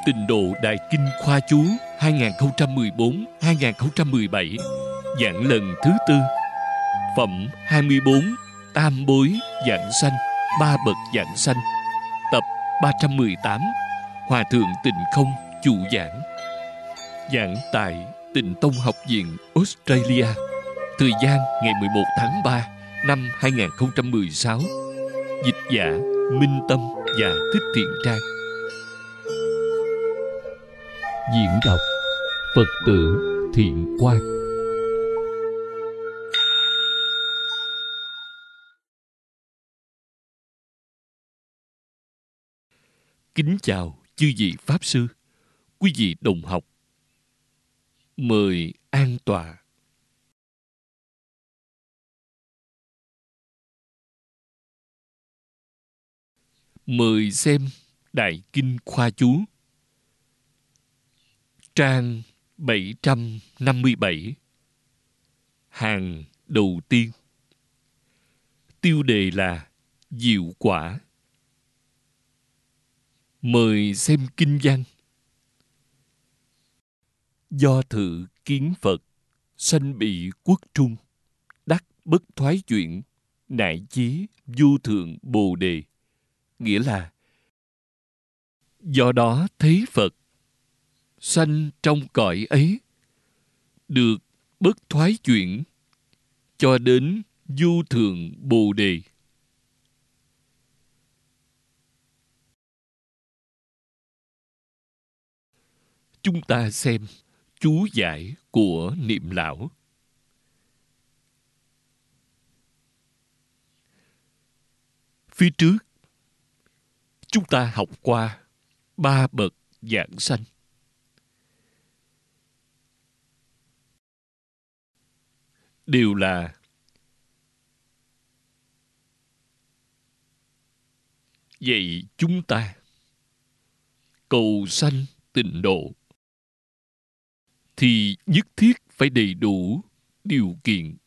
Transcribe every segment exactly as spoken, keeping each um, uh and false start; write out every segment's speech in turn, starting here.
Tịnh Độ Đại Kinh Khoa Chú hai không một bốn đến hai không một bảy, giảng lần thứ tư. Phẩm hai mươi bốn, Tam Bối Giảng Sanh, Ba Bậc Giảng Sanh, tập ba trăm mười tám, Hòa Thượng Tịnh Không chủ giảng. Giảng tại Tịnh Tông Học viện Australia. Thời gian ngày mười một tháng ba năm hai không một sáu. Dịch giả Minh Tâm và Thích Thiện Trang. Diễn đọc Phật tử Thiện Quang. Kính chào chư vị Pháp Sư, quý vị đồng học. Mời an tọa. Mời xem Đại Kinh Khoa Chú, trang bảy trăm năm mươi bảy, hàng đầu tiên. Tiêu đề là Diệu Quả. Mời xem kinh văn. Do thử kiến Phật, sanh bị quốc trung, đắc bất thoái chuyển, nại chí vô thượng bồ đề. Nghĩa là do đó thấy Phật, sanh trong cõi ấy, được bất thoái chuyển, cho đến vô thượng bồ đề. Chúng ta xem chú giải của Niệm Lão. Phía trước, chúng ta học qua ba bậc giảng sanh. Đều là dạy chúng ta cầu sanh tịnh độ thì nhất thiết phải đầy đủ điều kiện.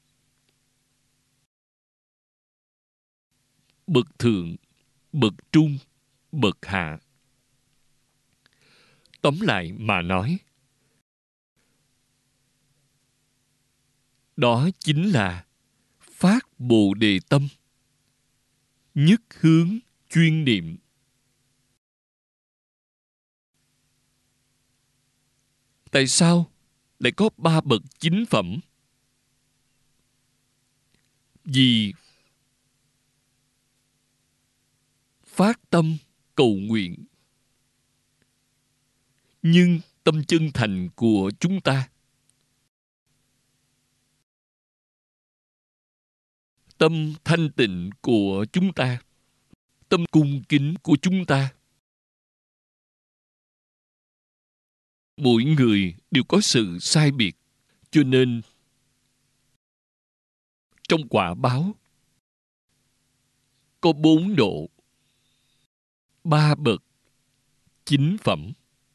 Bậc thượng, bậc trung, bậc hạ. Tóm lại mà nói, đó chính là phát bồ đề tâm, nhất hướng chuyên niệm. Tại sao lại có ba bậc chính phẩm? Vì phát tâm cầu nguyện. Nhưng tâm chân thành của chúng ta, tâm thanh tịnh của chúng ta, tâm cung kính của chúng ta, mỗi người đều có sự sai biệt. Cho nên trong quả báo có bốn độ, ba bậc chính phẩm.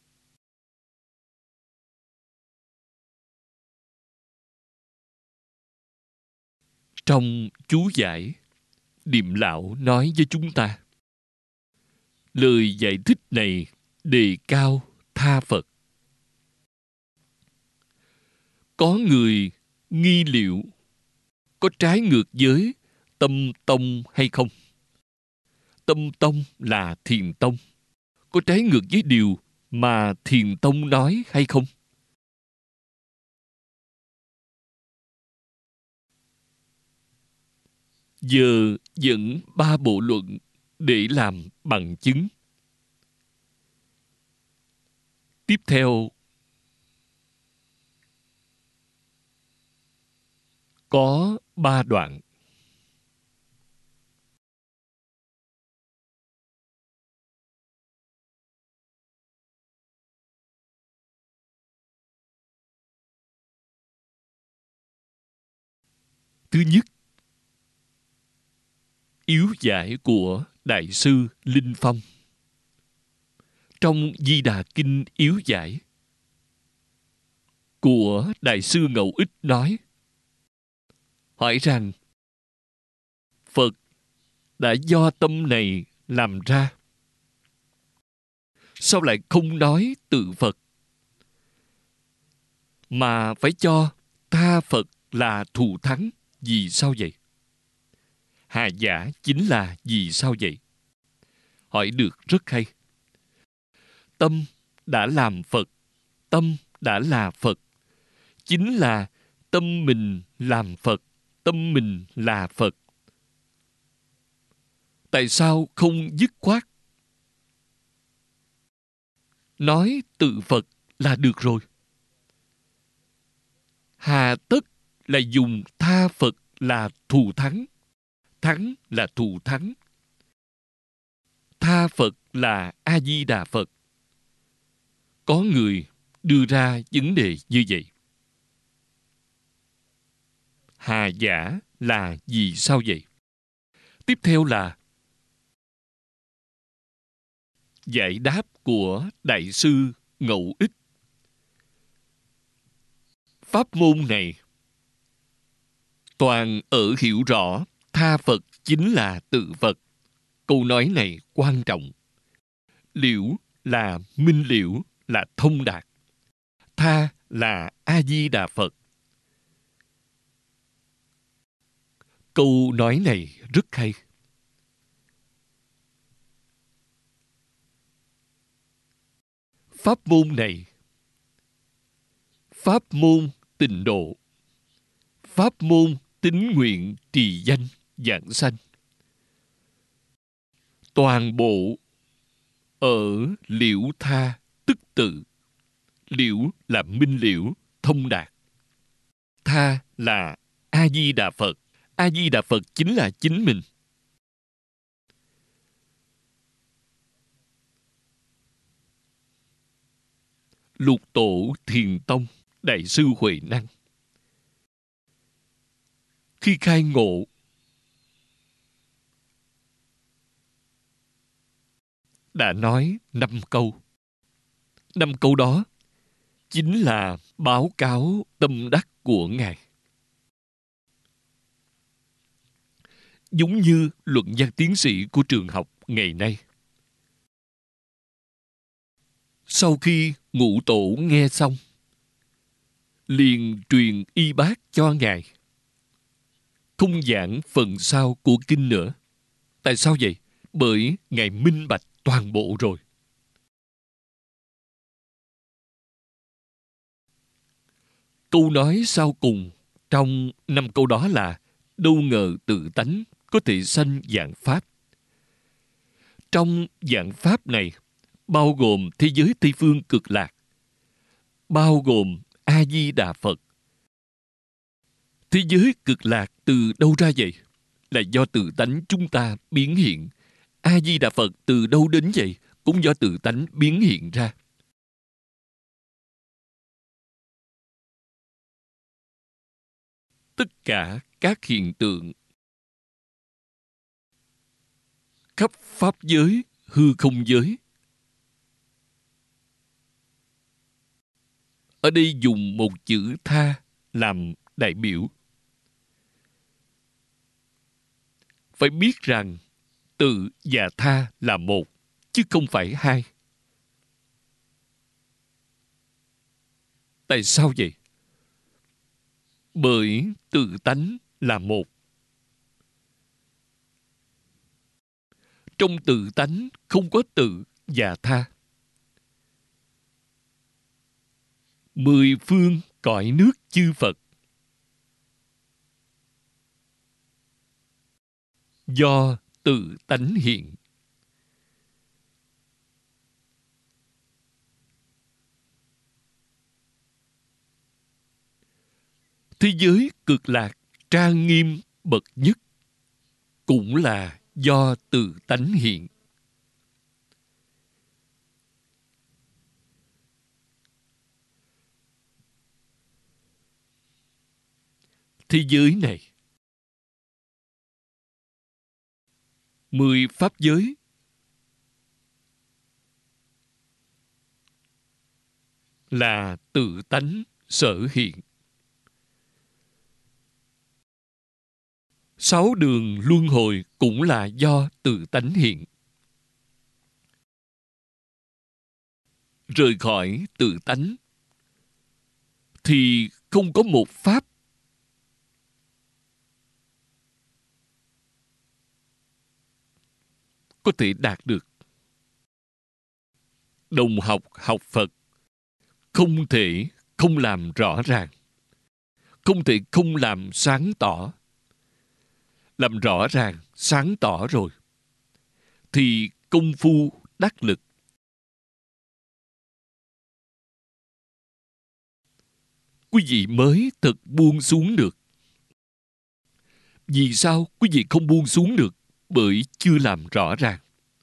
Trong chú giải, Niệm Lão nói với chúng ta, lời giải thích này đề cao tha Phật. Có người nghi liệu có trái ngược với tâm tông hay không? Tâm tông là thiền tông, có trái ngược với điều mà thiền tông nói hay không? Giờ dẫn ba bộ luận để làm bằng chứng. Tiếp theo có ba đoạn. Thứ nhất, yếu giải của Đại sư Linh Phong. Trong Di Đà Kinh yếu giải của Đại sư Ngẫu Ích nói, hỏi rằng Phật đã do tâm này làm ra. sao lại không nói tự Phật, mà phải cho tha Phật là thù thắng? Vì sao vậy? Hà giả chính là vì sao vậy? Hỏi được rất hay. Tâm đã làm Phật, tâm đã là Phật, chính là tâm mình làm Phật, tâm mình là Phật. Tại sao không dứt khoát nói tự Phật là được rồi? Hà tất là dùng tha Phật là thù thắng. Thắng là thù thắng. Tha Phật là A-di-đà Phật. Có người đưa ra vấn đề như vậy. Hà giả là vì sao vậy? Tiếp theo là giải đáp của Đại sư Ngẫu Ích. Pháp môn này toàn ở hiểu rõ tha Phật chính là tự Phật. Câu nói này quan trọng. Liễu là minh liễu, là thông đạt. Tha là A-di-đà Phật. Câu nói này rất hay. Pháp môn này, pháp môn tịnh độ, pháp môn tín nguyện trì danh giảng sanh, toàn bộ ở liễu tha tức tự. Liễu là minh liễu, thông đạt. Tha là A-di-đà Phật. A-di-đà Phật chính là chính mình. Lục tổ Thiền Tông Đại sư Huệ Năng khi khai ngộ đã nói năm câu. Năm câu đó chính là báo cáo tâm đắc của Ngài. Giống như luận văn tiến sĩ của trường học ngày nay. Sau khi ngũ tổ nghe xong, liền truyền y bác cho Ngài, không giảng phần sau của kinh nữa. Tại sao vậy? Bởi Ngài minh bạch toàn bộ rồi. Câu nói sau cùng trong năm câu đó là đâu ngờ tự tánh có thể sanh vạn pháp. Trong vạn pháp này bao gồm thế giới Tây Phương Cực Lạc, bao gồm A-di-đà Phật. Thế giới Cực Lạc từ đâu ra vậy? Là do tự tánh chúng ta biến hiện. A-di-đà Phật từ đâu đến vậy? Cũng do tự tánh biến hiện ra. Tất cả các hiện tượng khắp pháp giới, hư không giới. Ở đây dùng một chữ tha làm đại biểu. Phải biết rằng tự và tha là một, chứ không phải hai. Tại sao vậy? Bởi tự tánh là một. Trong tự tánh không có tự và tha. Mười phương cõi nước chư Phật do tự tánh hiện. Thế giới Cực Lạc trang nghiêm bậc nhất cũng là do tự tánh hiện. Thế giới này, mười pháp giới là tự tánh sở hiện. Sáu đường luân hồi cũng là do tự tánh hiện. rời khỏi tự tánh, thì không có một pháp có thể đạt được. Đồng học học Phật không thể không làm rõ ràng, không thể không làm sáng tỏ. Làm rõ ràng, sáng tỏ rồi, thì công phu đắc lực. Quý vị mới thật buông xuống được. Vì sao quý vị không buông xuống được? Bởi chưa làm rõ ràng.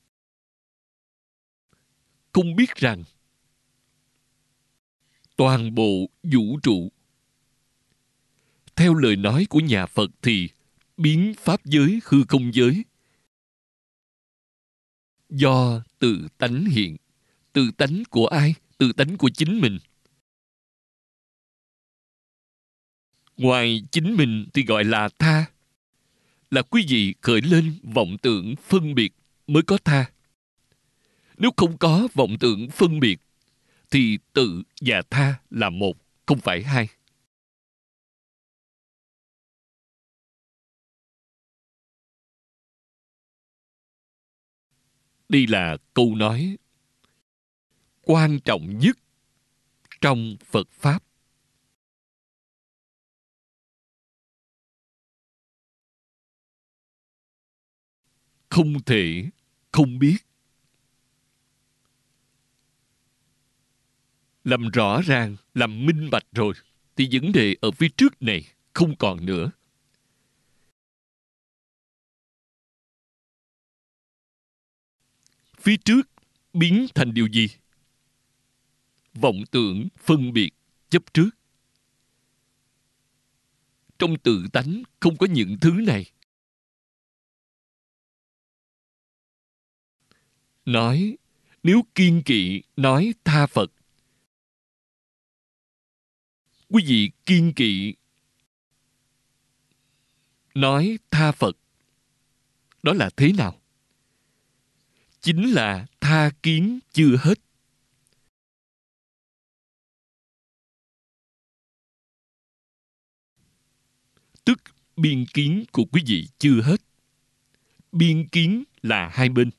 Không biết rằng toàn bộ vũ trụ, theo lời nói của nhà Phật thì biến pháp giới hư không giới do tự tánh hiện. Tự tánh của ai? Tự tánh của chính mình. Ngoài chính mình thì gọi là tha. Là quý vị khởi lên vọng tưởng phân biệt mới có tha. Nếu không có vọng tưởng phân biệt thì tự và tha là một, không phải hai. Đây là câu nói quan trọng nhất trong Phật Pháp. Không thể không biết. Làm rõ ràng, làm minh bạch rồi, thì vấn đề ở phía trước này không còn nữa. Phía trước biến thành điều gì? Vọng tưởng, phân biệt, chấp trước. Trong tự tánh không có những thứ này. Nói, nếu kiên kỵ nói tha Phật, quý vị kiên kỵ nói tha Phật, đó là thế nào? Chính là tha kiến chưa hết. Tức biên kiến của quý vị chưa hết. Biên kiến là hai bên.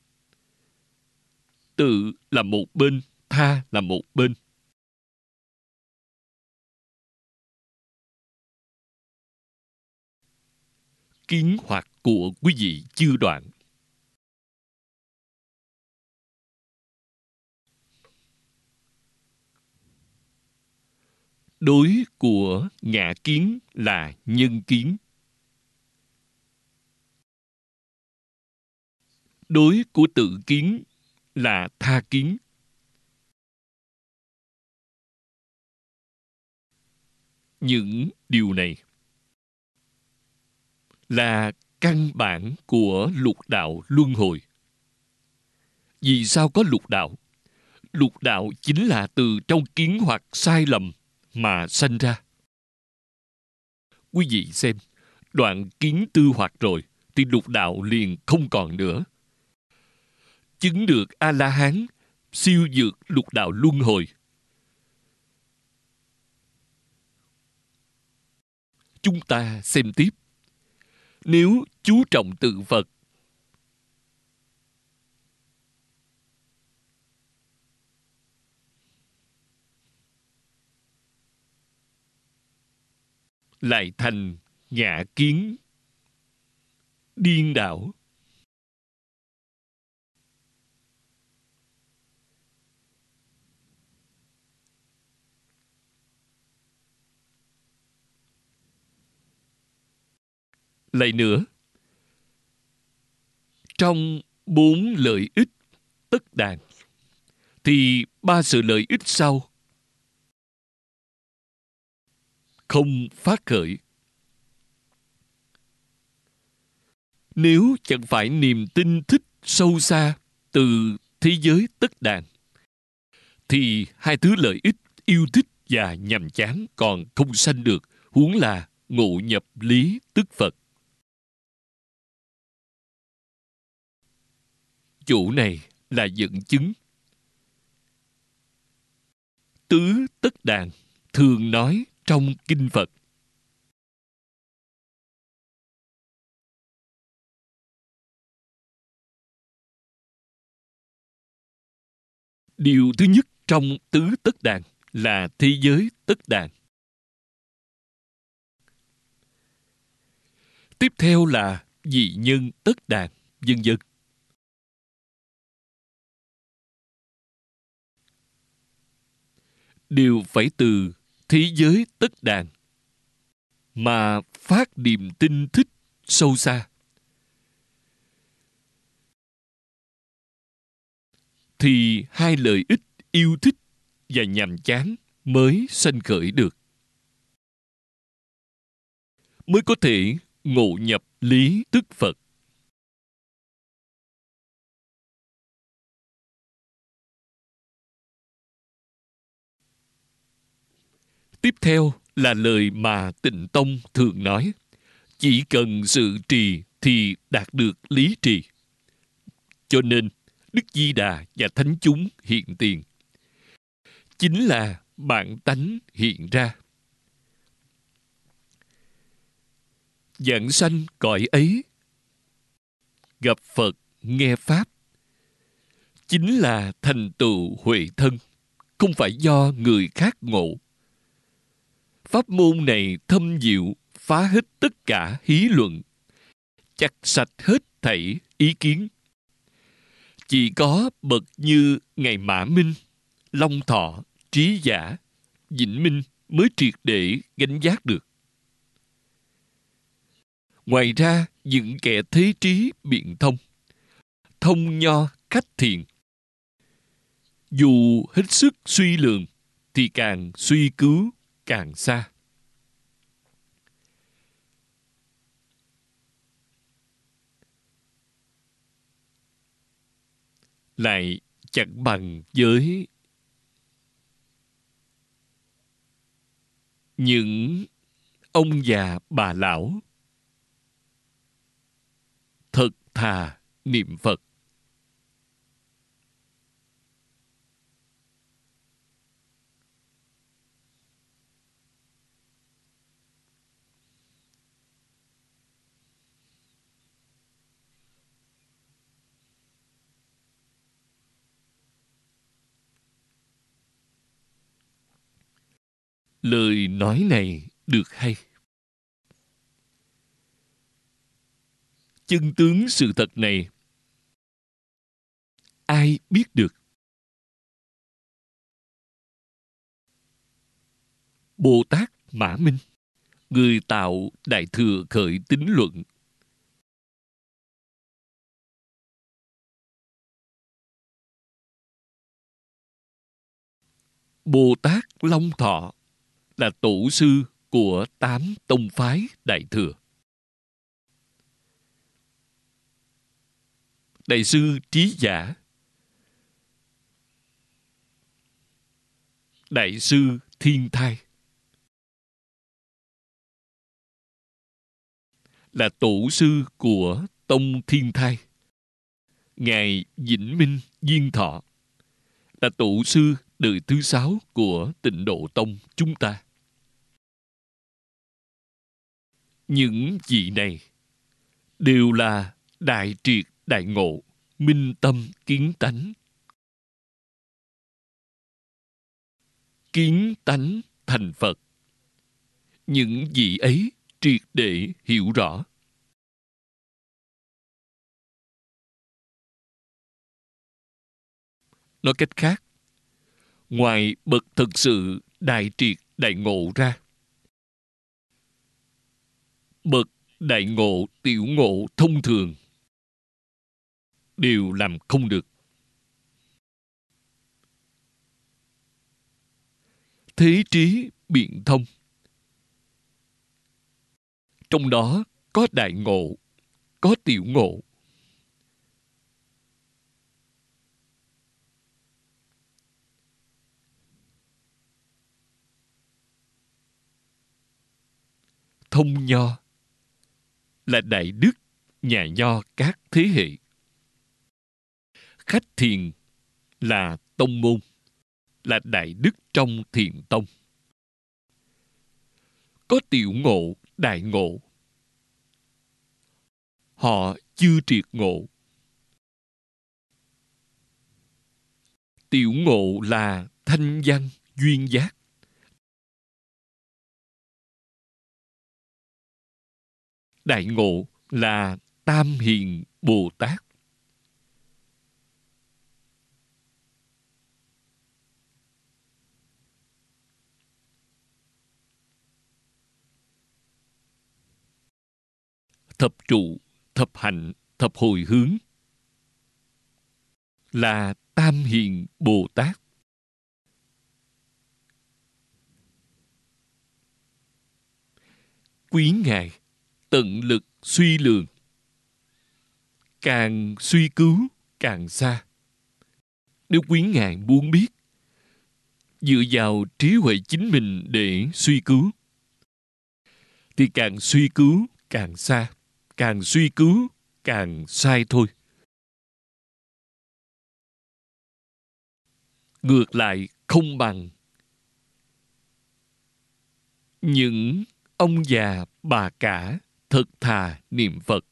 Tự là một bên, tha là một bên. Kiến hoặc của quý vị chưa đoạn. Đối của ngã kiến là nhân kiến. Đối của tự kiến là tha kiến. Những điều này là căn bản của lục đạo luân hồi. Vì sao có lục đạo? Lục đạo chính là từ trong kiến hoặc sai lầm mà sanh ra. Quý vị xem, đoạn kiến tư hoặc rồi thì lục đạo liền không còn nữa. Chứng được A-la-hán, siêu vượt lục đạo luân hồi. Chúng ta xem tiếp. Nếu chú trọng tự Phật, lại thành ngã kiến điên đảo. Lại nữa, trong bốn lợi ích tất đàn, thì ba sự lợi ích sau không phát khởi. Nếu chẳng phải niềm tin thích sâu xa từ thế giới tất đàn, thì hai thứ lợi ích yêu thích và nhàm chán còn không sanh được, huống là ngộ nhập lý tức Phật. Chỗ này là dẫn chứng. tứ tất đàn thường nói trong kinh Phật. Điều thứ nhất trong tứ tất đàn là thế giới tất đàn. Tiếp theo là dị nhân tất đàn, vân vân. Đều phải từ thế giới tất đàn mà phát niềm tin thích sâu xa, thì hai lợi ích yêu thích và nhàm chán mới sanh khởi được, mới có thể ngộ nhập lý tức Phật. Tiếp theo là lời mà Tịnh Tông thường nói: chỉ cần sự trì thì đạt được lý trì. Cho nên Đức Di Đà và thánh chúng hiện tiền chính là bản tánh hiện ra. Vãng sanh cõi ấy, gặp Phật nghe Pháp, chính là thành tựu huệ thân, không phải do người khác ngộ. Pháp môn này thâm diệu, phá hết tất cả hí luận, chặt sạch hết thảy ý kiến. Chỉ có bậc như Ngài Mã Minh, Long Thọ, Trí Giả, Vĩnh Minh mới triệt để gánh giác được. Ngoài ra, những kẻ thế trí biện thông, thông nho khách thiện, dù hết sức suy lường thì càng suy cứu càng xa. Lại chẳng bằng với những ông già bà lão thật thà niệm Phật. Lời nói này được hay. Chân tướng sự thật này ai biết được? Bồ Tát Mã Minh, người tạo Đại Thừa Khởi Tín Luận, Bồ Tát Long Thọ là tổ sư của tám tông phái Đại Thừa. Đại sư Trí Giả, Đại sư Thiên Thai là tổ sư của tông Thiên Thai. Ngài Vĩnh Minh Diên Thọ là tổ sư đời thứ sáu của Tịnh Độ Tông chúng ta. Những vị này đều là đại triệt đại ngộ, minh tâm kiến tánh. Kiến tánh thành Phật. Những vị ấy triệt để hiểu rõ. Nói cách khác, ngoài bậc thực sự đại triệt đại ngộ ra, bậc đại ngộ tiểu ngộ thông thường đều làm không được. Thế trí biện thông, trong đó có đại ngộ, có tiểu ngộ. Thông nho là đại đức nhà nho các thế hệ. Khách thiền là tông môn. là đại đức trong Thiền tông. Có tiểu ngộ, đại ngộ. Họ chưa triệt ngộ. Tiểu ngộ là thanh văn, duyên giác. Đại ngộ là tam hiền Bồ Tát. Thập trụ, thập hạnh, thập hồi hướng là tam hiền Bồ Tát. Quý Ngài tận lực suy lường, càng suy cứu càng xa. Nếu quý Ngài muốn biết, dựa vào trí huệ chính mình để suy cứu, thì càng suy cứu càng xa, càng suy cứu càng sai thôi. Ngược lại không bằng những ông già bà cả thật thà niệm Phật.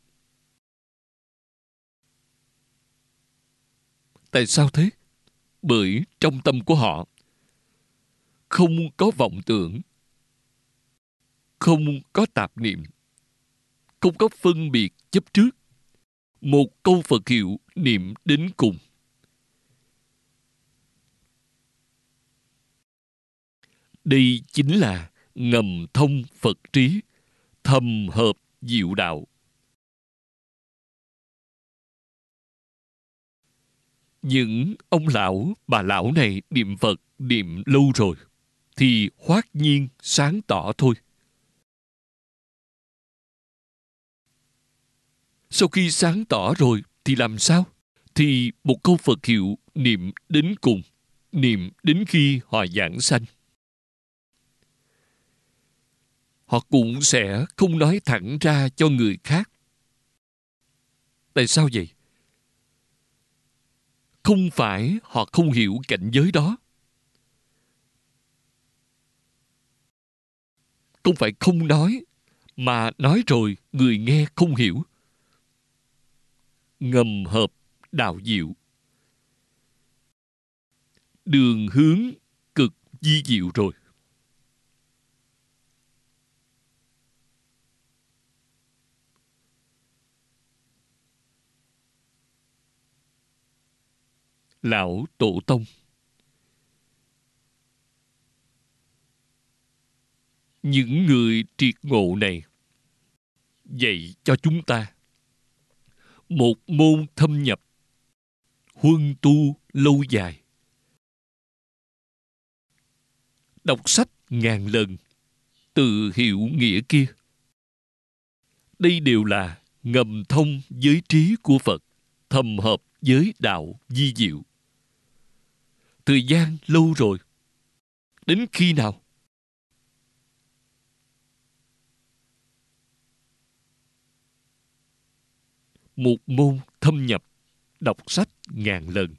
Tại sao thế? Bởi trong tâm của họ không có vọng tưởng, không có tạp niệm, không có phân biệt chấp trước. Một câu Phật hiệu niệm đến cùng. Đây chính là ngầm thông Phật trí, thầm hợp diệu đạo. Những ông lão, bà lão này niệm Phật niệm lâu rồi, thì hoát nhiên sáng tỏ thôi. Sau khi sáng tỏ rồi thì làm sao? Thì một câu Phật hiệu niệm đến cùng, niệm đến khi họ giảng sanh. Họ cũng sẽ không nói thẳng ra cho người khác. Tại sao vậy? Không phải họ không hiểu cảnh giới đó. Không phải không nói, mà nói rồi người nghe không hiểu. Ngầm hợp đạo diệu. Đường hướng cực vi diệu rồi. Lão Tổ Tông những người triệt ngộ này dạy cho chúng ta một môn thâm nhập, huân tu lâu dài. Đọc sách ngàn lần, tự hiểu nghĩa kia. Đây đều là ngầm thông giới trí của Phật, thầm hợp với đạo vi diệu. Thời gian lâu rồi. Đến khi nào? Một môn thâm nhập, đọc sách ngàn lần.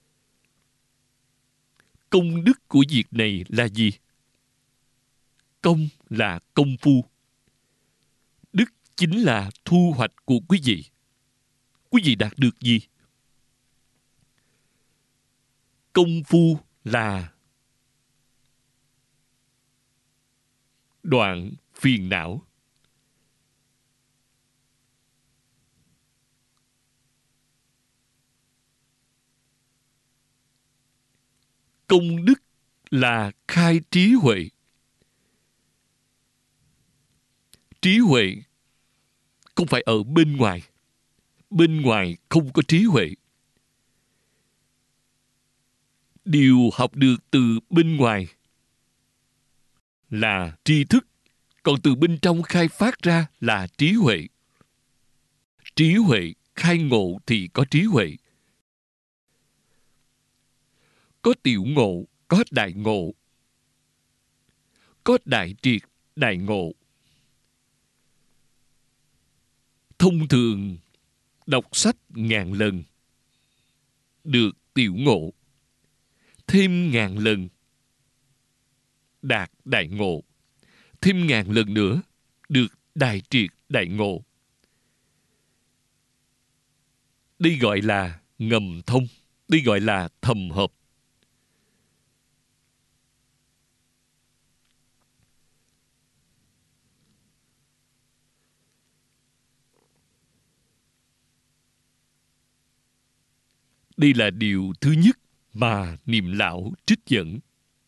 Công đức của việc này là gì? Công là công phu. Đức chính là thu hoạch của quý vị. Quý vị đạt được gì? Công phu là đoạn phiền não. Công đức là khai trí huệ. Trí huệ không phải ở bên ngoài. Bên ngoài không có trí huệ. Điều học được từ bên ngoài là tri thức, còn từ bên trong khai phát ra là trí huệ. Trí huệ khai ngộ thì có trí huệ. Có tiểu ngộ, có đại ngộ. Có đại triệt, đại ngộ. Thông thường đọc sách ngàn lần được tiểu ngộ, thêm ngàn lần đạt đại ngộ, thêm ngàn lần nữa được đại triệt đại ngộ. Đây gọi là ngầm thông, đây gọi là thầm hợp. Đây là điều thứ nhất mà Niệm Lão trích dẫn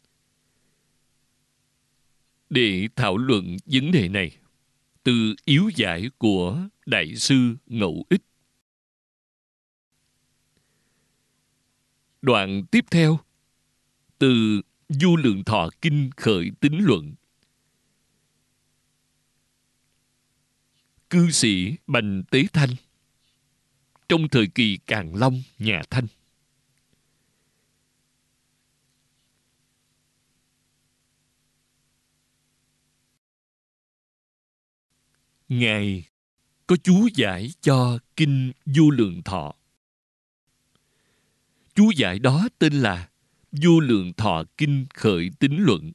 để thảo luận vấn đề này từ yếu giải của Đại sư Ngẫu Ích. Đoạn tiếp theo, từ Vô Lượng Thọ Kinh khởi tín luận. Cư sĩ Bành Tế Thanh trong thời kỳ Càn Long nhà Thanh, Ngài có chú giải cho Kinh Vô Lượng Thọ. Chú giải đó tên là Vô Lượng Thọ Kinh khởi tín luận.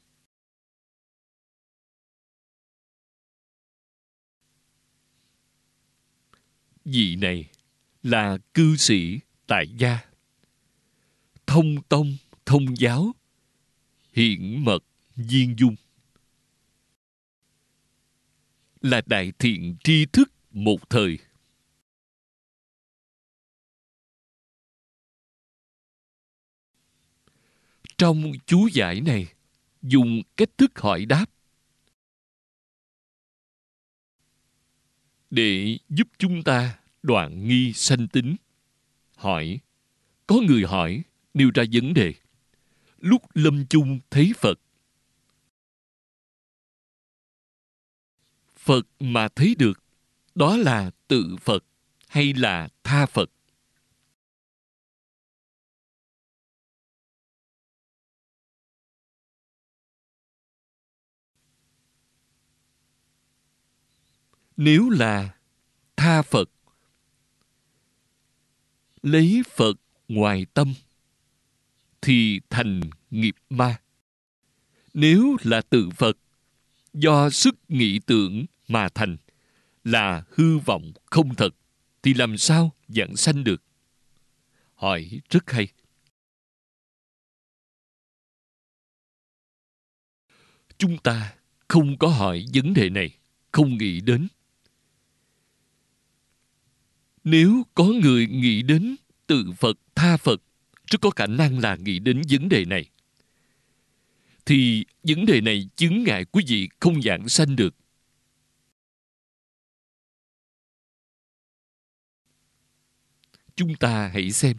Vị này là cư sĩ tại gia, thông tông thông giáo, hiển mật viên dung, là đại thiện tri thức một thời. Trong chú giải này, dùng cách thức hỏi đáp để giúp chúng ta đoạn nghi sanh tính. Hỏi, có người hỏi, nêu ra vấn đề. Lúc lâm chung thấy Phật, Phật mà thấy được, đó là tự Phật hay là tha Phật? Nếu là tha Phật, lấy Phật ngoài tâm, thì thành nghiệp ma. Nếu là tự Phật, do sức nghĩ tưởng mà thành, là hư vọng không thật, thì làm sao vãng sanh được? Hỏi rất hay. Chúng ta không có hỏi vấn đề này, không nghĩ đến. Nếu có người nghĩ đến tự Phật, tha Phật, rất có khả năng là nghĩ đến vấn đề này, thì vấn đề này chướng ngại quý vị không vãng sanh được. Chúng ta hãy xem.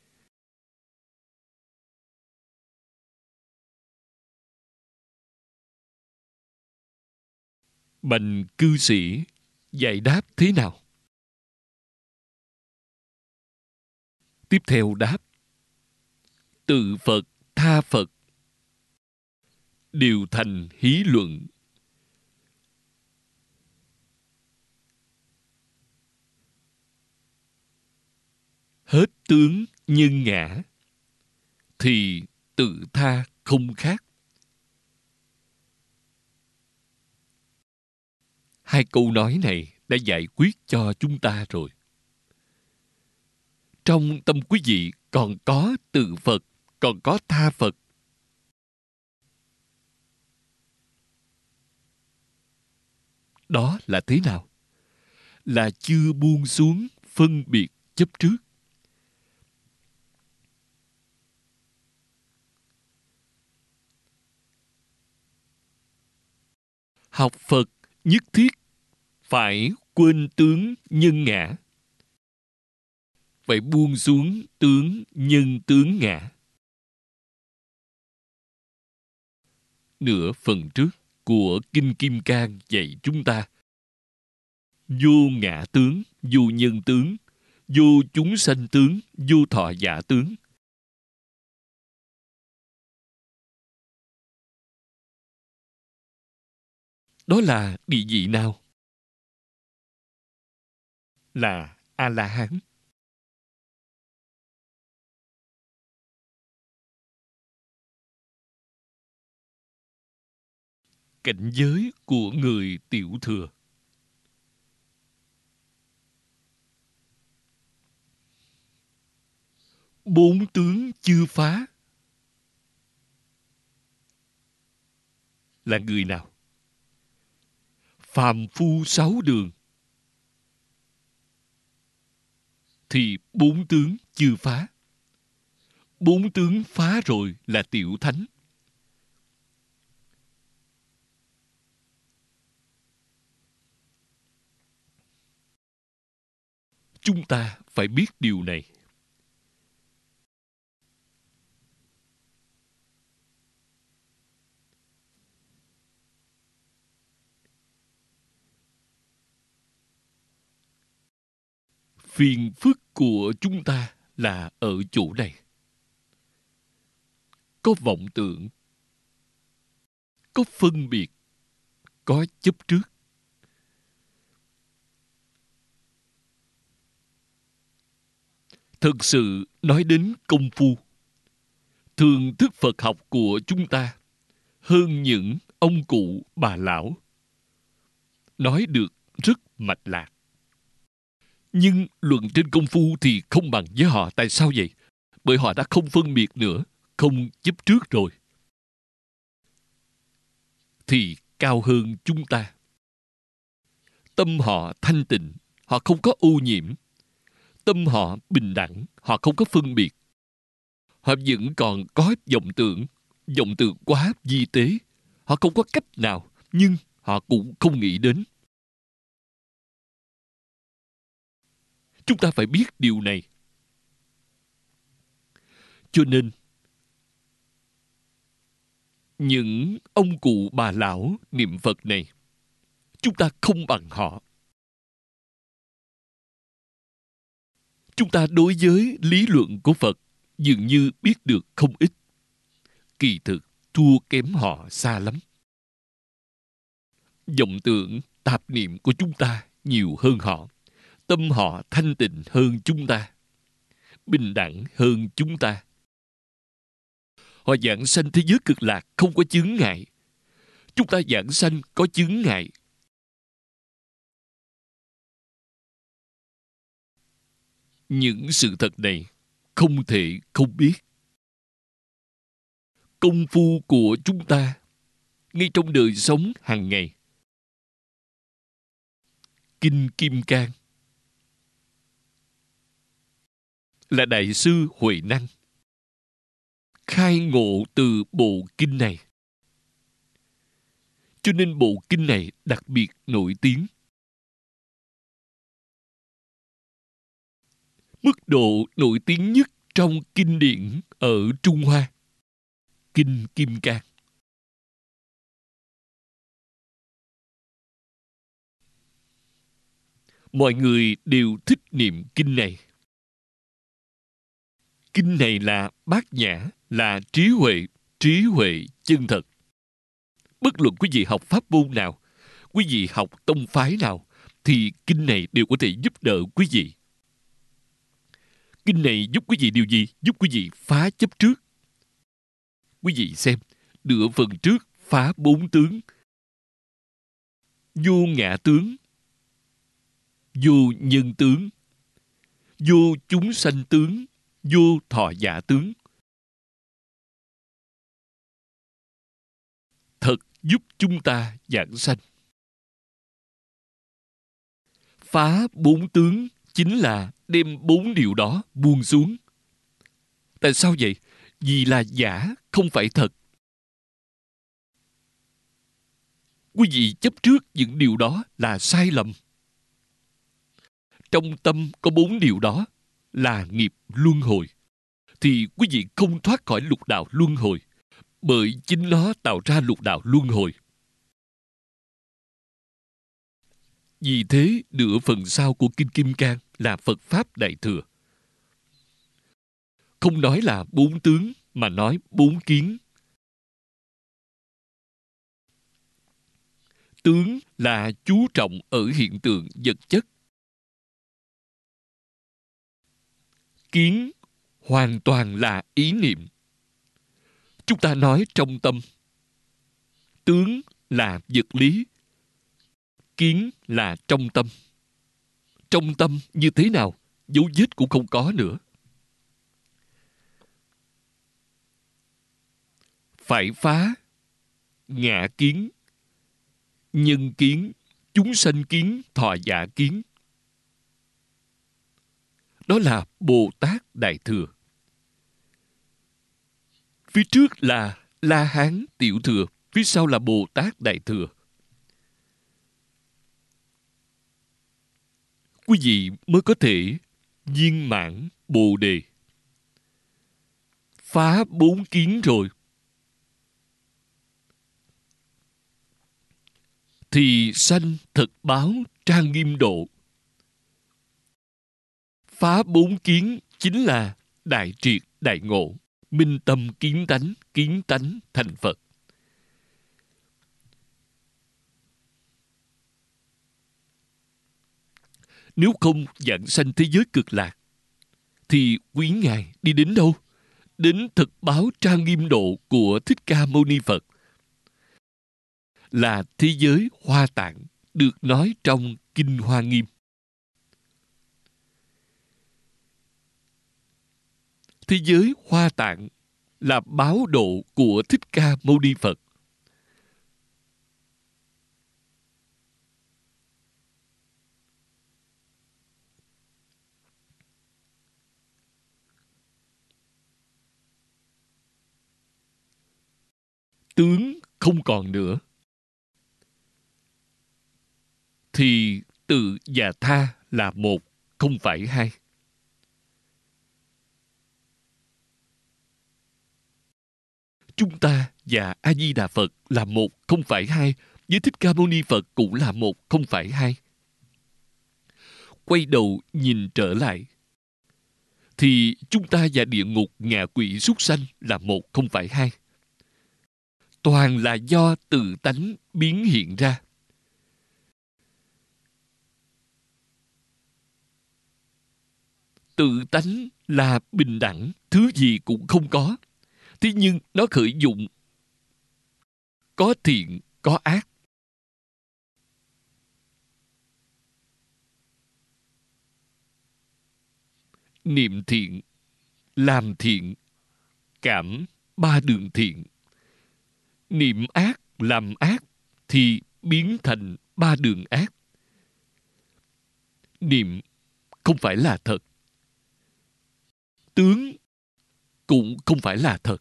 Bành cư sĩ giải đáp thế nào? Tiếp theo đáp, tự Phật, tha Phật đều thành hí luận. Hết tướng nhân ngã, thì tự tha không khác. Hai câu nói này đã giải quyết cho chúng ta rồi. Trong tâm quý vị còn có tự Phật, còn có tha Phật. Đó là thế nào? Là chưa buông xuống phân biệt chấp trước. Học Phật nhất thiết phải quên tướng nhân ngã, phải buông xuống tướng nhân tướng ngã. Nửa phần trước của Kinh Kim Cang dạy chúng ta vô ngã tướng, vô nhân tướng, vô chúng sanh tướng, vô thọ giả tướng. Đó là địa vị nào? Là A-la-hán. cảnh giới của người tiểu thừa. Bốn tướng chưa phá là người nào? Phàm phu sáu đường thì bốn tướng chưa phá. Bốn tướng phá rồi là tiểu thánh. Chúng ta phải biết điều này. Phiền phức của chúng ta là ở chỗ này. Có vọng tưởng, có phân biệt, có chấp trước. Thực sự nói đến công phu, thường thức Phật học của chúng ta hơn những ông cụ bà lão. Nói được rất mạch lạc. Nhưng luận trên công phu thì không bằng với họ. Tại sao vậy? Bởi họ đã không phân biệt nữa, không chấp trước rồi. Thì cao hơn chúng ta. Tâm họ thanh tịnh, họ không có ô nhiễm. Tâm họ bình đẳng, họ không có phân biệt. Họ vẫn còn có vọng tưởng, vọng tưởng quá vi tế. Họ không có cách nào, nhưng họ cũng không nghĩ đến. Chúng ta phải biết điều này. Cho nên, những ông cụ bà lão niệm Phật này, chúng ta không bằng họ. Chúng ta đối với lý luận của Phật dường như biết được không ít. Kỳ thực, thua kém họ xa lắm. Vọng tưởng, tạp niệm của chúng ta nhiều hơn họ. Tâm họ thanh tịnh hơn chúng ta. Bình đẳng hơn chúng ta. Họ giảng sanh thế giới cực lạc không có chướng ngại. Chúng ta giảng sanh có chướng ngại. Những sự thật này không thể không biết. Công phu của chúng ta ngay trong đời sống hàng ngày. Kinh Kim Cang là Đại sư Huệ Năng khai ngộ từ bộ kinh này. Cho nên bộ kinh này đặc biệt nổi tiếng. Mức độ nổi tiếng nhất trong kinh điển ở Trung Hoa, Kinh Kim Cang. Mọi người đều thích niệm kinh này. Kinh này là bát nhã, là trí huệ, trí huệ chân thật. Bất luận quý vị học pháp môn nào, quý vị học tông phái nào, thì kinh này đều có thể giúp đỡ quý vị. Kinh này giúp quý vị điều gì? Giúp quý vị phá chấp trước. Quý vị xem, nửa phần trước phá bốn tướng. Vô ngã tướng, vô nhân tướng, vô chúng sanh tướng, vô thọ giả tướng. Thật giúp chúng ta giảng sanh. Phá bốn tướng chính là đem bốn điều đó buông xuống. Tại sao vậy? Vì là giả, không phải thật. Quý vị chấp trước những điều đó là sai lầm. Trong tâm có bốn điều đó là nghiệp luân hồi. Thì quý vị không thoát khỏi lục đạo luân hồi. Bởi chính nó tạo ra lục đạo luân hồi. Vì thế, nửa phần sau của Kinh Kim Cang là Phật Pháp Đại Thừa. Không nói là bốn tướng, mà nói bốn kiến. Tướng là chú trọng ở hiện tượng vật chất. Kiến hoàn toàn là ý niệm. Chúng ta nói trong tâm. Tướng là vật lý, kiến là trong tâm. Trong tâm như thế nào? Dấu vết cũng không có nữa. Phải phá ngã kiến, nhân kiến, chúng sanh kiến, thọ giả kiến. Đó là Bồ Tát Đại Thừa. Phía trước là La Hán Tiểu Thừa, phía sau là Bồ Tát Đại Thừa. Quý vị mới có thể viên mãn Bồ Đề. Phá bốn kiến rồi thì sanh thật báo trang nghiêm độ. Phá bốn kiến chính là đại triệt đại ngộ, minh tâm kiến tánh, kiến tánh thành Phật. Nếu không vãng sanh thế giới cực lạc, thì quý ngài đi đến đâu? Đến thực báo trang nghiêm độ của Thích Ca Mâu Ni Phật, là thế giới Hoa Tạng được nói trong Kinh Hoa Nghiêm. Thế giới Hoa Tạng là báo độ của Thích Ca Mâu Ni Phật. Tướng không còn nữa, thì tự và tha là một, không phải hai. Chúng ta và A-di-đà Phật là một, không phải hai. Với Thích Ca Mâu Ni Phật cũng là một, không phải hai. Quay đầu nhìn trở lại, thì chúng ta và địa ngục, ngạ quỷ, súc sanh là một, không phải hai. Toàn là do tự tánh biến hiện ra. Tự tánh là bình đẳng, thứ gì cũng không có. Thế nhưng nó khởi dụng có thiện, có ác. Niệm thiện, làm thiện, cảm ba đường thiện. Niệm ác, làm ác thì biến thành ba đường ác. Niệm không phải là thật, tướng cũng không phải là thật.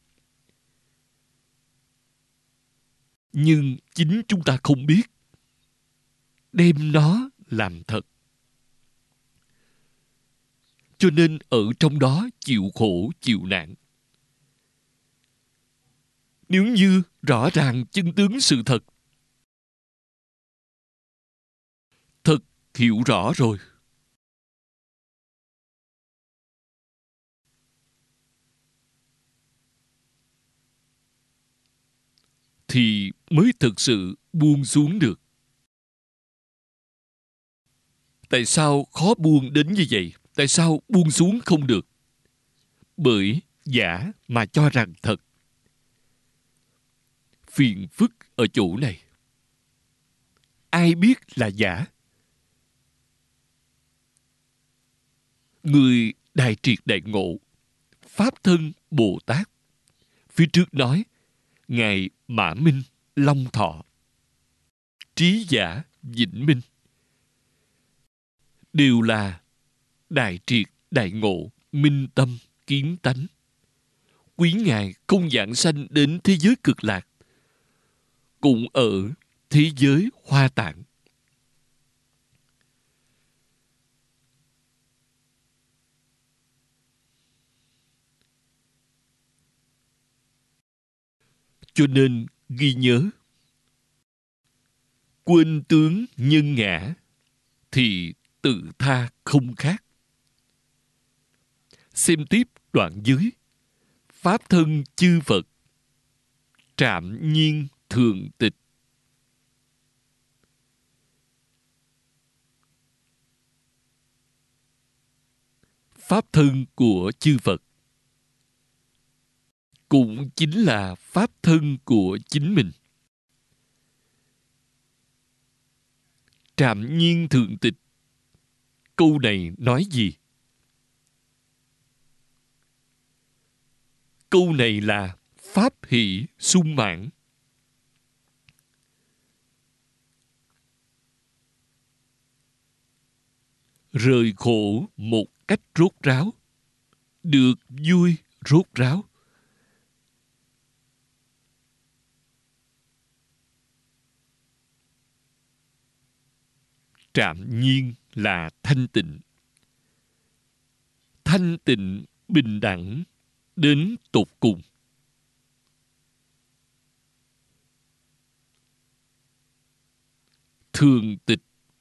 Nhưng chính chúng ta không biết, đem nó làm thật. Cho nên ở trong đó chịu khổ, chịu nạn. Nếu như rõ ràng chân tướng sự thật, thật hiểu rõ rồi, thì mới thực sự buông xuống được. Tại sao khó buông đến như vậy? Tại sao buông xuống không được? Bởi giả mà cho rằng thật. Phiền phức ở chỗ này. Ai biết là giả? Người đại triệt đại ngộ, Pháp thân Bồ Tát. Phía trước nói, Ngài Mã Minh, Long Thọ, Trí Giả, Vĩnh Minh, đều là đại triệt đại ngộ, minh tâm, kiến tánh. Quý ngài không vãng sanh đến thế giới cực lạc, cũng ở thế giới Hoa Tạng. Cho nên ghi nhớ, quên tướng nhân ngã thì tự tha không khác. Xem tiếp đoạn dưới. Pháp thân chư Phật, trạm nhiên thường tịch. Pháp thân của chư Phật cũng chính là pháp thân của chính mình. Trạm nhiên thượng tịch. Câu này nói gì? Câu này là pháp hỷ sung mãn. Rời khổ một cách rốt ráo, được vui rốt ráo. Trạm nhiên là thanh tịnh. Thanh tịnh bình đẳng đến tột cùng. Thường tịch.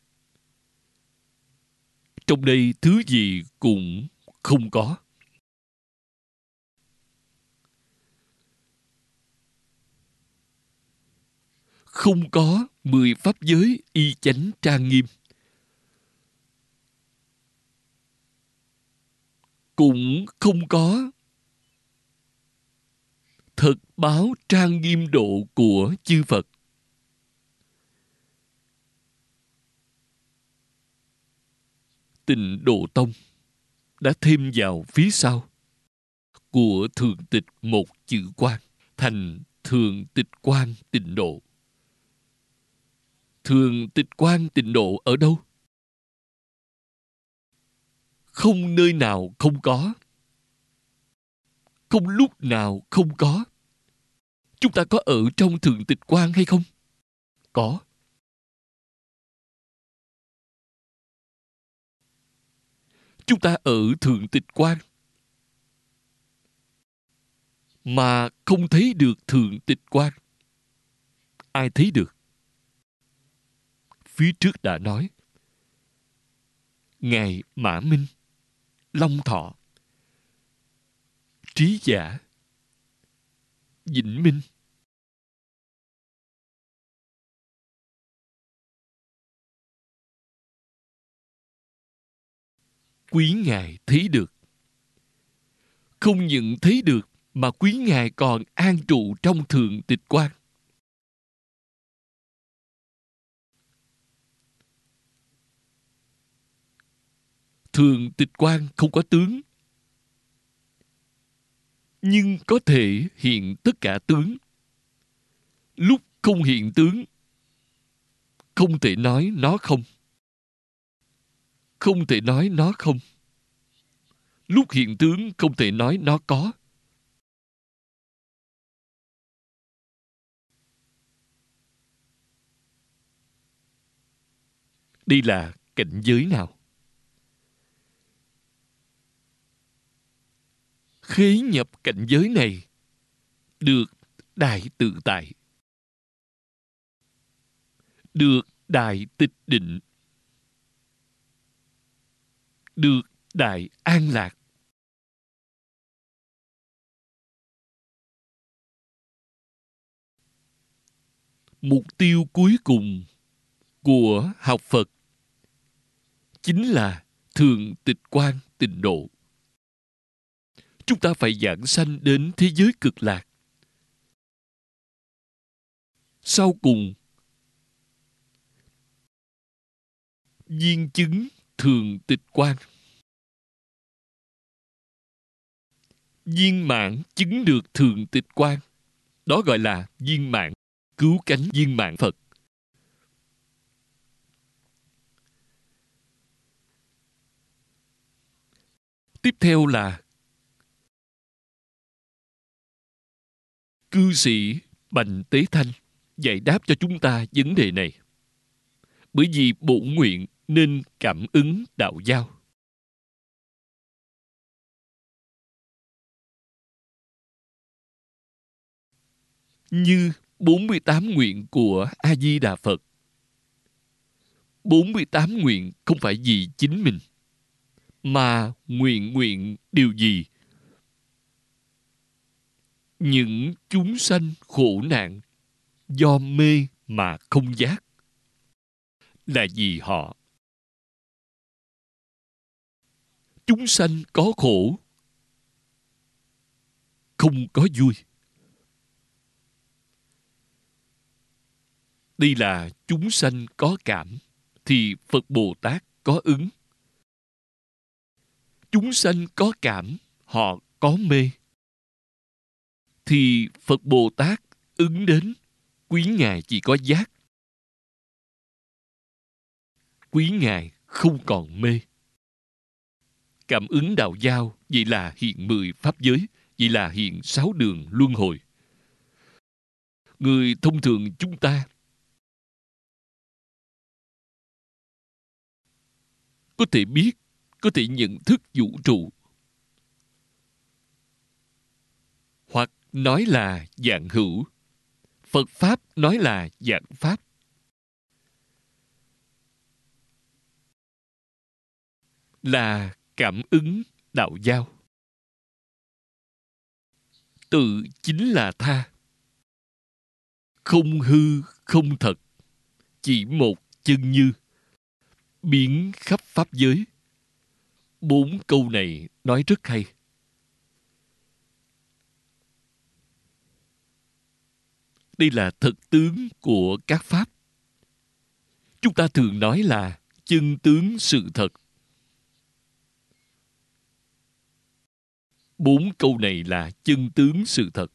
Trong đây thứ gì cũng không có. Không có mười pháp giới y chánh trang nghiêm. Cũng không có thật báo trang nghiêm độ của chư Phật. Tịnh Độ Tông đã thêm vào phía sau của thường tịch một chữ quan, thành thường tịch quan tịnh độ. Thường tịch quan tịnh độ ở đâu? Không nơi nào không có. Không lúc nào không có. Chúng ta có ở trong thường tịch quan hay không? Có. Chúng ta ở thường tịch quan mà không thấy được thường tịch quan. Ai thấy được? Phía trước đã nói. Ngài Mã Minh, Long Thọ, Trí Giả, Vĩnh Minh, quý ngài thấy được. Không những thấy được mà quý ngài còn an trụ trong thường tịch quan. Thường tịch quan không có tướng, nhưng có thể hiện tất cả tướng. Lúc không hiện tướng, không thể nói nó không. Không thể nói nó không. Lúc hiện tướng, không thể nói nó có. Đây là cảnh giới nào? Khế nhập cảnh giới này, được đại tự tại, được đại tịch định, được đại an lạc. Mục tiêu cuối cùng của học Phật chính là thường tịch quan tịnh độ. Chúng ta phải giảng sanh đến thế giới cực lạc. Sau cùng, viên chứng thường tịch quan. Viên mãn chứng được thường tịch quan. Đó gọi là viên mãn, cứu cánh viên mãn Phật. Tiếp theo là cư sĩ Bành Tế Thanh giải đáp cho chúng ta vấn đề này. Bởi vì bổn nguyện nên cảm ứng đạo giao. Như bốn mươi tám nguyện của A-di-đà Phật. bốn mươi tám nguyện không phải vì chính mình, mà nguyện nguyện điều gì? Những chúng sanh khổ nạn do mê mà không giác, là vì họ. Chúng sanh có khổ, không có vui. Đây là chúng sanh có cảm, thì Phật Bồ Tát có ứng. Chúng sanh có cảm, họ có mê, thì Phật Bồ Tát ứng đến. Quý Ngài chỉ có giác. Quý Ngài không còn mê. Cảm ứng đạo giao, vậy là hiện mười pháp giới, vậy là hiện sáu đường luân hồi. Người thông thường chúng ta có thể biết, có thể nhận thức vũ trụ, hoặc nói là dạng hữu. Phật Pháp nói là dạng Pháp. Là cảm ứng đạo giao. Tự chính là tha. Không hư, không thật. Chỉ một chân như. Biến khắp pháp giới. Bốn câu này nói rất hay. Đây là thực tướng của các pháp. Chúng ta thường nói là chân tướng sự thật. Bốn câu này là chân tướng sự thật.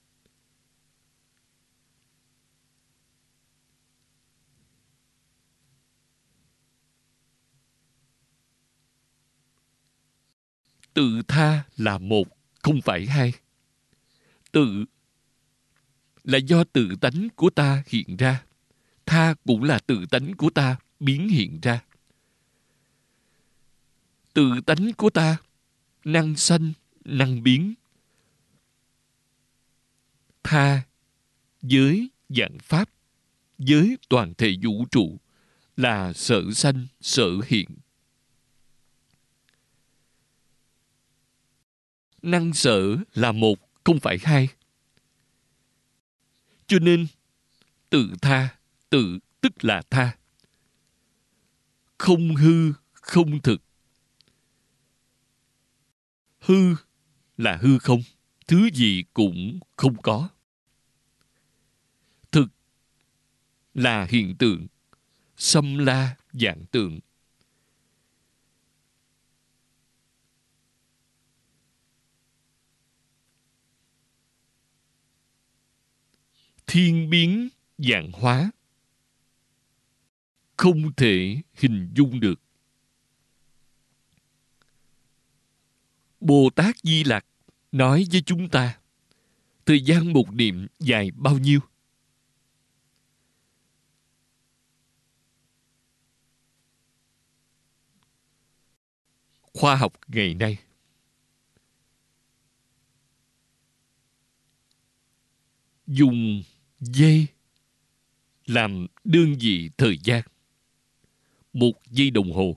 Tự tha là một, không phải hai. Tự là do tự tánh của ta hiện ra. Tha cũng là tự tánh của ta biến hiện ra. Tự tánh của ta năng sanh, năng biến. Tha giới dạng pháp, giới toàn thể vũ trụ là sở sanh, sở hiện. Năng sở là một, không phải hai. Cho nên tự tha, tự tức là tha. Không hư, không thực. Hư là hư không, thứ gì cũng không có. Thực là hiện tượng, xâm la dạng tượng. Thiên biến dạng hóa, không thể hình dung được. Bồ Tát Di Lặc nói với chúng ta, thời gian một niệm dài bao nhiêu? Khoa học ngày nay dùng giây làm đơn vị thời gian. Một giây đồng hồ.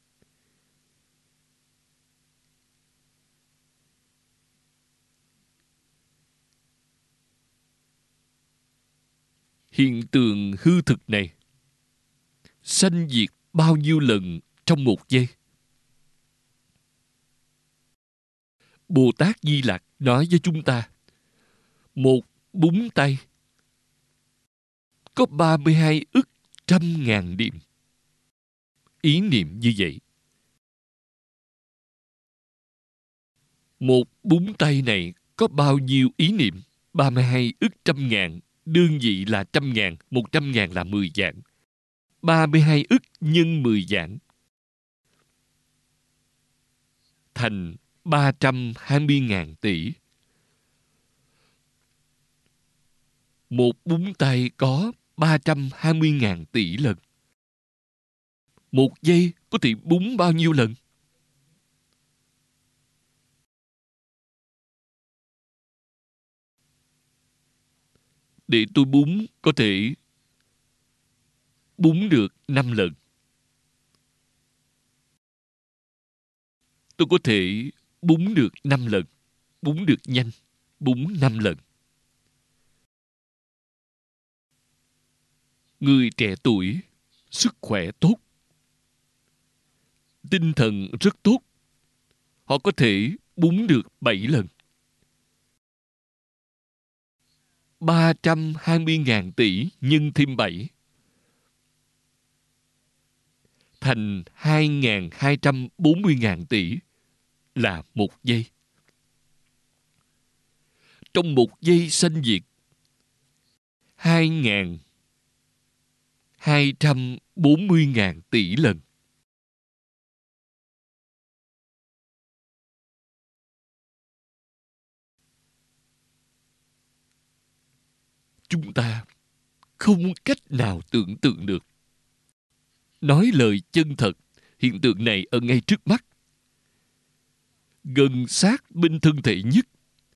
Hiện tượng hư thực này sanh diệt bao nhiêu lần trong một giây? Bồ Tát Di Lặc nói với chúng ta, một búng tay có ba mươi hai ức trăm ngàn niệm. Ý niệm như vậy. Một búng tay này có bao nhiêu ý niệm? ba mươi hai ức trăm ngàn. Đơn vị là trăm ngàn, một trăm ngàn là mười vạn. ba mươi hai ức nhân mười vạn thành ba trăm hai mươi ngàn tỷ. Một búng tay có ba trăm hai mươi ngàn tỷ lần. Một giây có thể búng bao nhiêu lần? Để tôi búng có thể búng được năm lần. Tôi có thể búng được năm lần. Búng được nhanh. Búng năm lần. Người trẻ tuổi, sức khỏe tốt, tinh thần rất tốt, họ có thể búng được bảy lần. ba trăm hai mươi ngàn tỷ nhân thêm bảy. thành hai nghìn hai trăm bốn mươi nghìn tỷ là một giây. Trong một giây sanh diệt hai nghìn hai trăm bốn mươi nghìn tỷ lần. Chúng ta không cách nào tưởng tượng được. Nói lời chân thật, hiện tượng này ở ngay trước mắt, gần sát bên thân thể nhất.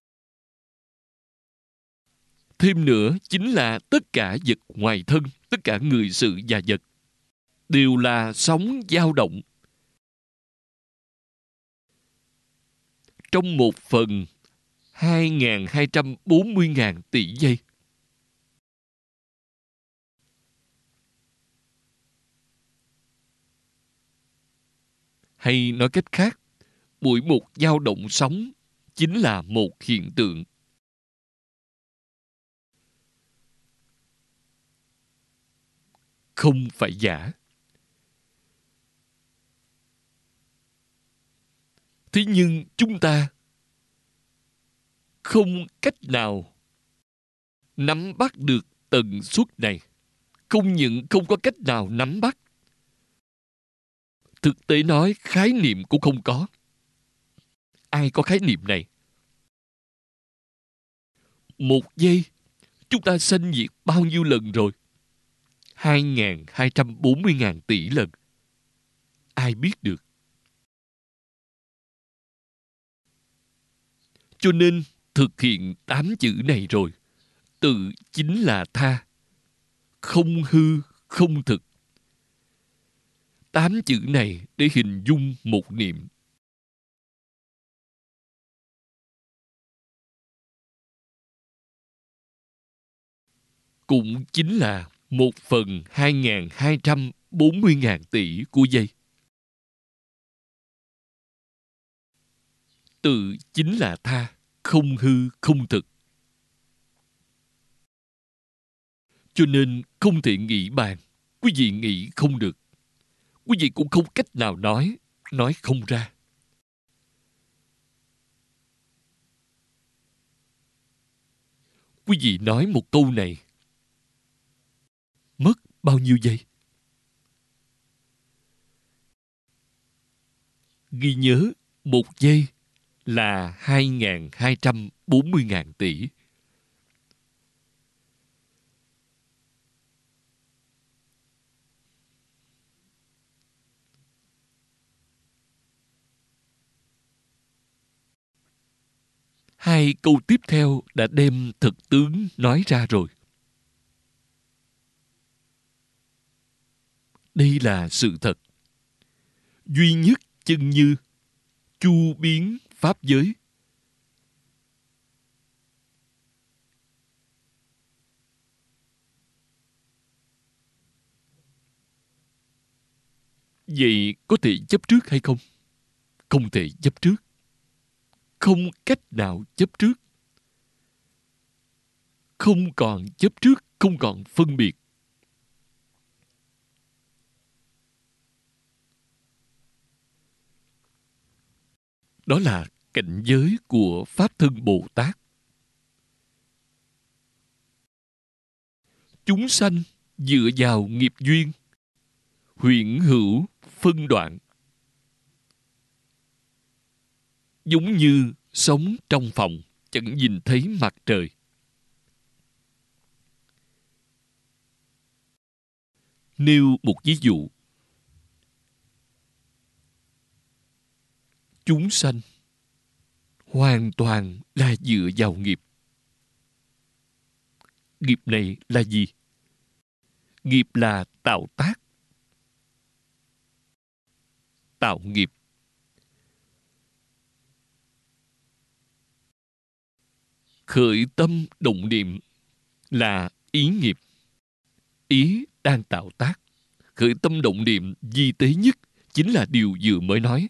Thêm nữa chính là tất cả vật ngoài thân, tất cả người sự và vật đều là sóng dao động. Trong một phần hai nghìn hai trăm bốn mươi nghìn tỷ giây. Hay nói cách khác, mỗi một dao động sóng chính là một hiện tượng. Không phải giả. Thế nhưng chúng ta không cách nào nắm bắt được tần suất này. Không những không có cách nào nắm bắt, thực tế nói khái niệm cũng không có. Ai có khái niệm này? Một giây, chúng ta sanh diệt bao nhiêu lần rồi? hai nghìn hai trăm bốn mươi nghìn tỷ lần. Ai biết được? Cho nên, thực hiện tám chữ này rồi, tự chính là tha. Không hư, không thực. Tám chữ này để hình dung một niệm. Cũng chính là một phần hai nghìn hai trăm bốn mươi nghìn tỷ của giây. Tự chính là tha, không hư, không thực. Cho nên không thể nghĩ bàn. Quý vị nghĩ không được. Quý vị cũng không cách nào nói, nói không ra. Quý vị nói một câu này, mất bao nhiêu giây? Ghi nhớ, một giây là hai nghìn hai trăm bốn mươi nghìn tỷ. Hai câu tiếp theo đã đem thực tướng nói ra rồi. Đây là sự thật. Duy nhất chân như, chu biến pháp giới. Vậy có thể chấp trước hay không? Không thể chấp trước. Không cách nào chấp trước. Không còn chấp trước, không còn phân biệt. Đó là cảnh giới của Pháp Thân Bồ Tát. Chúng sanh dựa vào nghiệp duyên, huyễn hữu phân đoạn. Giống như sống trong phòng, chẳng nhìn thấy mặt trời. Nêu một ví dụ. Chúng sanh hoàn toàn là dựa vào nghiệp. Nghiệp này là gì? Nghiệp là tạo tác. Tạo nghiệp. Khởi tâm động niệm là ý nghiệp. Ý đang tạo tác. Khởi tâm động niệm vi tế nhất chính là điều vừa mới nói.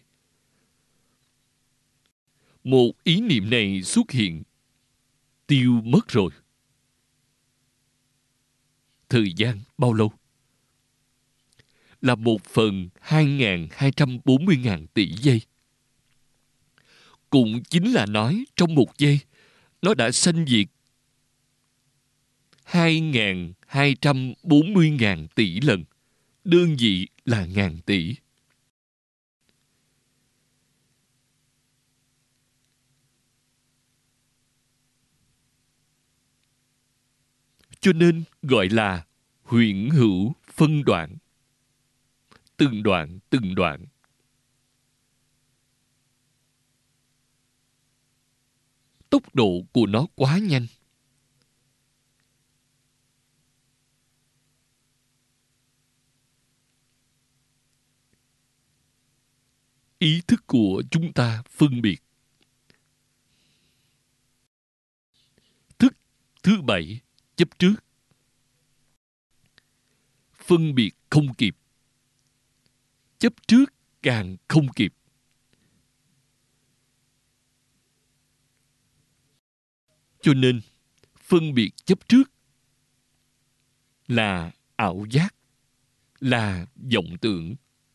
Một ý niệm này xuất hiện, tiêu mất rồi. Thời gian bao lâu? là một phần hai nghìn hai trăm bốn mươi nghìn tỷ giây. Cũng chính là nói trong một giây, nó đã sanh diệt hai nghìn hai trăm bốn mươi nghìn tỷ lần, đơn vị là ngàn tỷ. Cho nên gọi là huyễn hữu phân đoạn. Từng đoạn, từng đoạn. Tốc độ của nó quá nhanh. Ý thức của chúng ta phân biệt. Thức thứ bảy, chấp trước. Phân biệt không kịp. Chấp trước càng không kịp. Cho nên, phân biệt chấp trước là ảo giác, là vọng tưởng,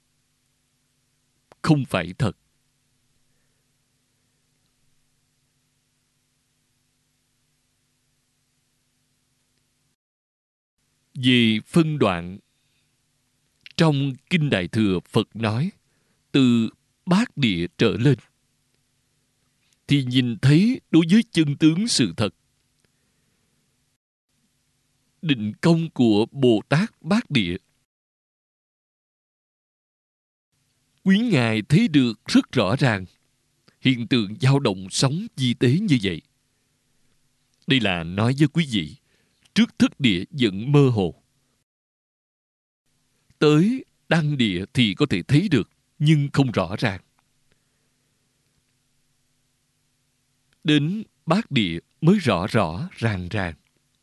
không phải thật. Về phân đoạn, trong Kinh Đại Thừa Phật nói, từ bát địa trở lên, thì nhìn thấy đối với chân tướng sự thật. Định công của Bồ Tát Bát Địa, quý ngài thấy được rất rõ ràng hiện tượng dao động sóng vi tế như vậy. Đây là nói với quý vị, trước thất địa vẫn mơ hồ. Tới đăng địa thì có thể thấy được, nhưng không rõ ràng. Đến bát địa mới rõ rõ ràng ràng.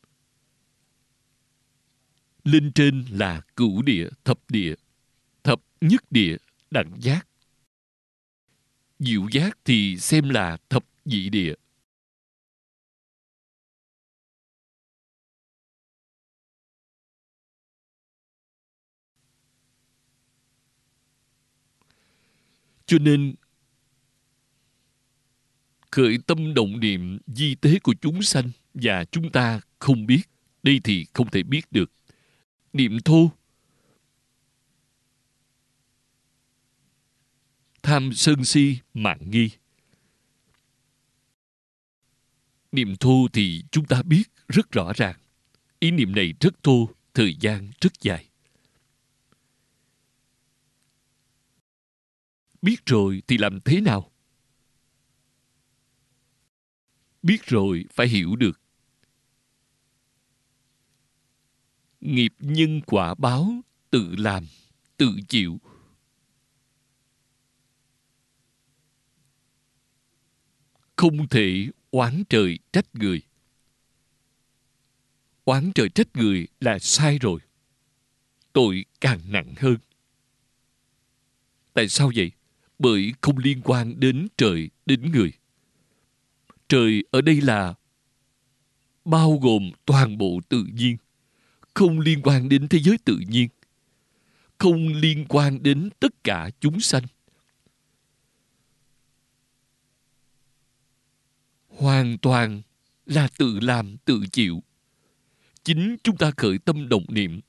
Lên trên là cửu địa, thập địa, thập nhất địa, đẳng giác. Diệu giác thì xem là thập nhị địa. Cho nên, khởi tâm động niệm di tế của chúng sanh và chúng ta không biết, đây thì không thể biết được. Niệm thô, tham sân si mạn nghi. Niệm thô thì chúng ta biết rất rõ ràng. Ý niệm này rất thô, thời gian rất dài. Biết rồi thì làm thế nào? Biết rồi phải hiểu được. Nghiệp nhân quả báo, tự làm, tự chịu. Không thể oán trời trách người. Oán trời trách người là sai rồi. Tội càng nặng hơn. Tại sao vậy? Bởi không liên quan đến trời, đến người. Trời ở đây là bao gồm toàn bộ tự nhiên, không liên quan đến thế giới tự nhiên, không liên quan đến tất cả chúng sanh. Hoàn toàn là tự làm, tự chịu. Chính chúng ta khởi tâm động niệm.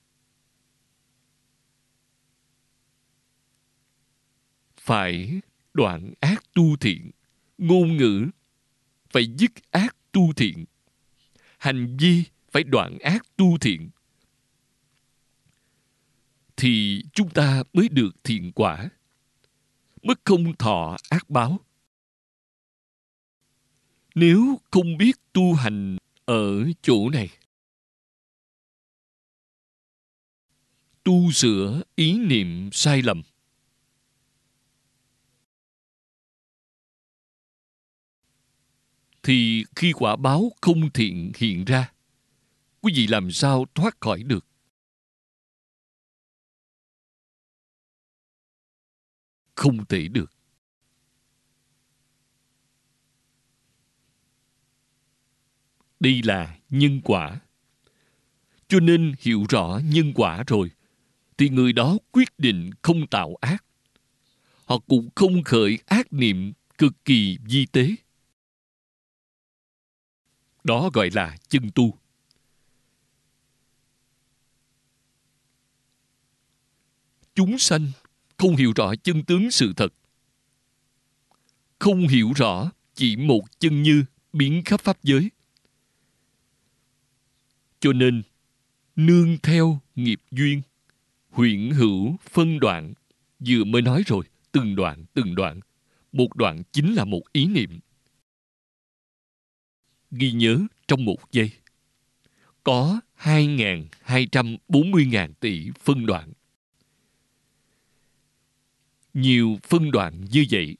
Phải đoạn ác tu thiện, ngôn ngữ phải dứt ác tu thiện, hành vi phải đoạn ác tu thiện, thì chúng ta mới được thiện quả, mới không thọ ác báo. Nếu không biết tu hành ở chỗ này, tu sửa ý niệm sai lầm, thì khi quả báo không thiện hiện ra, quý vị làm sao thoát khỏi được? Không thể được. Đây là nhân quả. Cho nên hiểu rõ nhân quả rồi, thì người đó quyết định không tạo ác. Họ cũng không khởi ác niệm cực kỳ vi tế. Đó gọi là chân tu. Chúng sanh không hiểu rõ chân tướng sự thật, không hiểu rõ chỉ một chân như biến khắp pháp giới, cho nên nương theo nghiệp duyên, huyễn hữu phân đoạn. Vừa mới nói rồi, từng đoạn từng đoạn. Một đoạn chính là một ý niệm. Ghi nhớ trong một giây. Có hai nghìn hai trăm bốn mươi nghìn tỷ phân đoạn. Nhiều phân đoạn như vậy.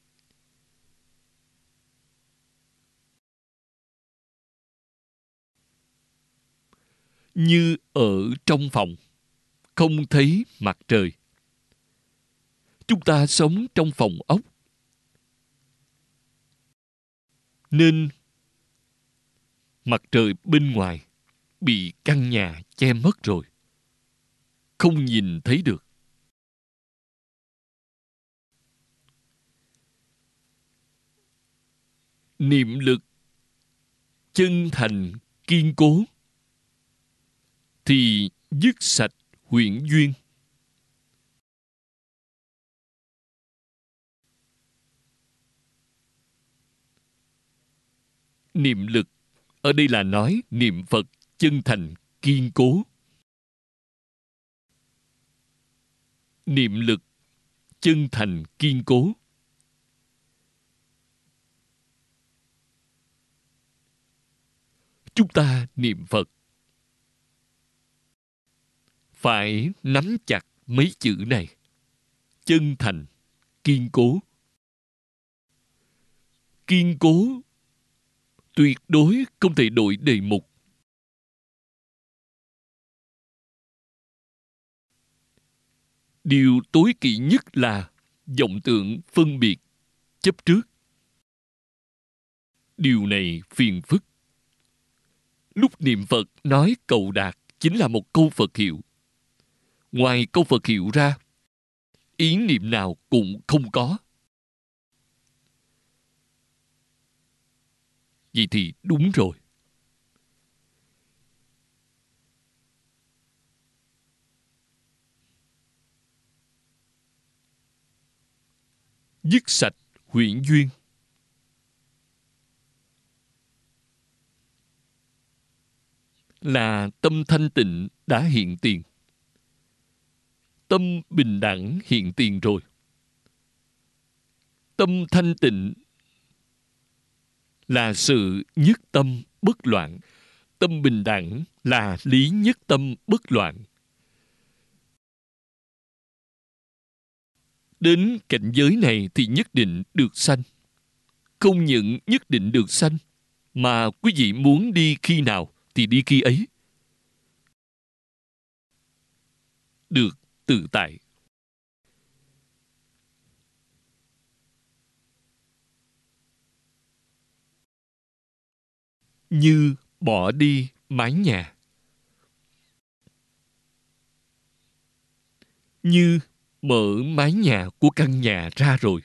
Như ở trong phòng, không thấy mặt trời. Chúng ta sống trong phòng ốc, nên mặt trời bên ngoài bị căn nhà che mất rồi, không nhìn thấy được. Niệm lực chân thành kiên cố thì dứt sạch huyễn duyên. Niệm lực ở đây là nói niệm Phật chân thành kiên cố. Niệm lực chân thành kiên cố. Chúng ta niệm Phật phải nắm chặt mấy chữ này: chân thành kiên cố. Kiên cố tuyệt đối không thể đổi đề mục. Điều tối kỵ nhất là vọng tưởng phân biệt chấp trước. Điều này phiền phức. Lúc niệm Phật nói cầu đạt chính là một câu Phật hiệu. Ngoài câu Phật hiệu ra, ý niệm nào cũng không có. Vậy thì đúng rồi. Dứt sạch huyễn duyên. Là tâm thanh tịnh đã hiện tiền. Tâm bình đẳng hiện tiền rồi. Tâm thanh tịnh là sự nhất tâm bất loạn. Tâm bình đẳng là lý nhất tâm bất loạn. Đến cảnh giới này thì nhất định được sanh. Không những nhất định được sanh, mà quý vị muốn đi khi nào thì đi khi ấy. Được tự tại. Như bỏ đi mái nhà. Như mở mái nhà của căn nhà ra rồi,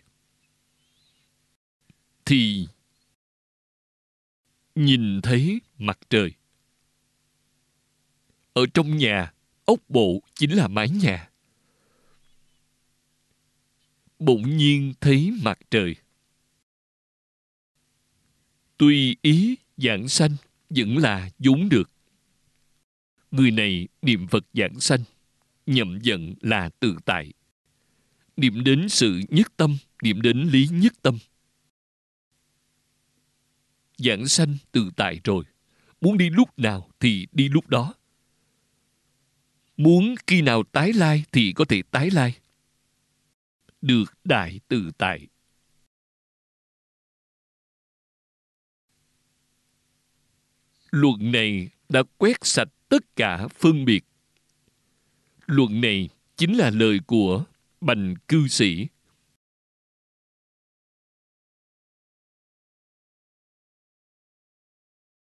thì nhìn thấy mặt trời. Ở trong nhà, ốc bộ chính là mái nhà. Bỗng nhiên thấy mặt trời. Tùy ý giảng sanh vẫn là vốn được. Người này niệm Phật giảng sanh, nhậm vận là tự tại. Niệm đến sự nhất tâm, niệm đến lý nhất tâm. Giảng sanh tự tại rồi. Muốn đi lúc nào thì đi lúc đó. Muốn khi nào tái lai thì có thể tái lai. Được đại tự tại. Luận này đã quét sạch tất cả phân biệt. Luận này chính là lời của Bành cư sĩ.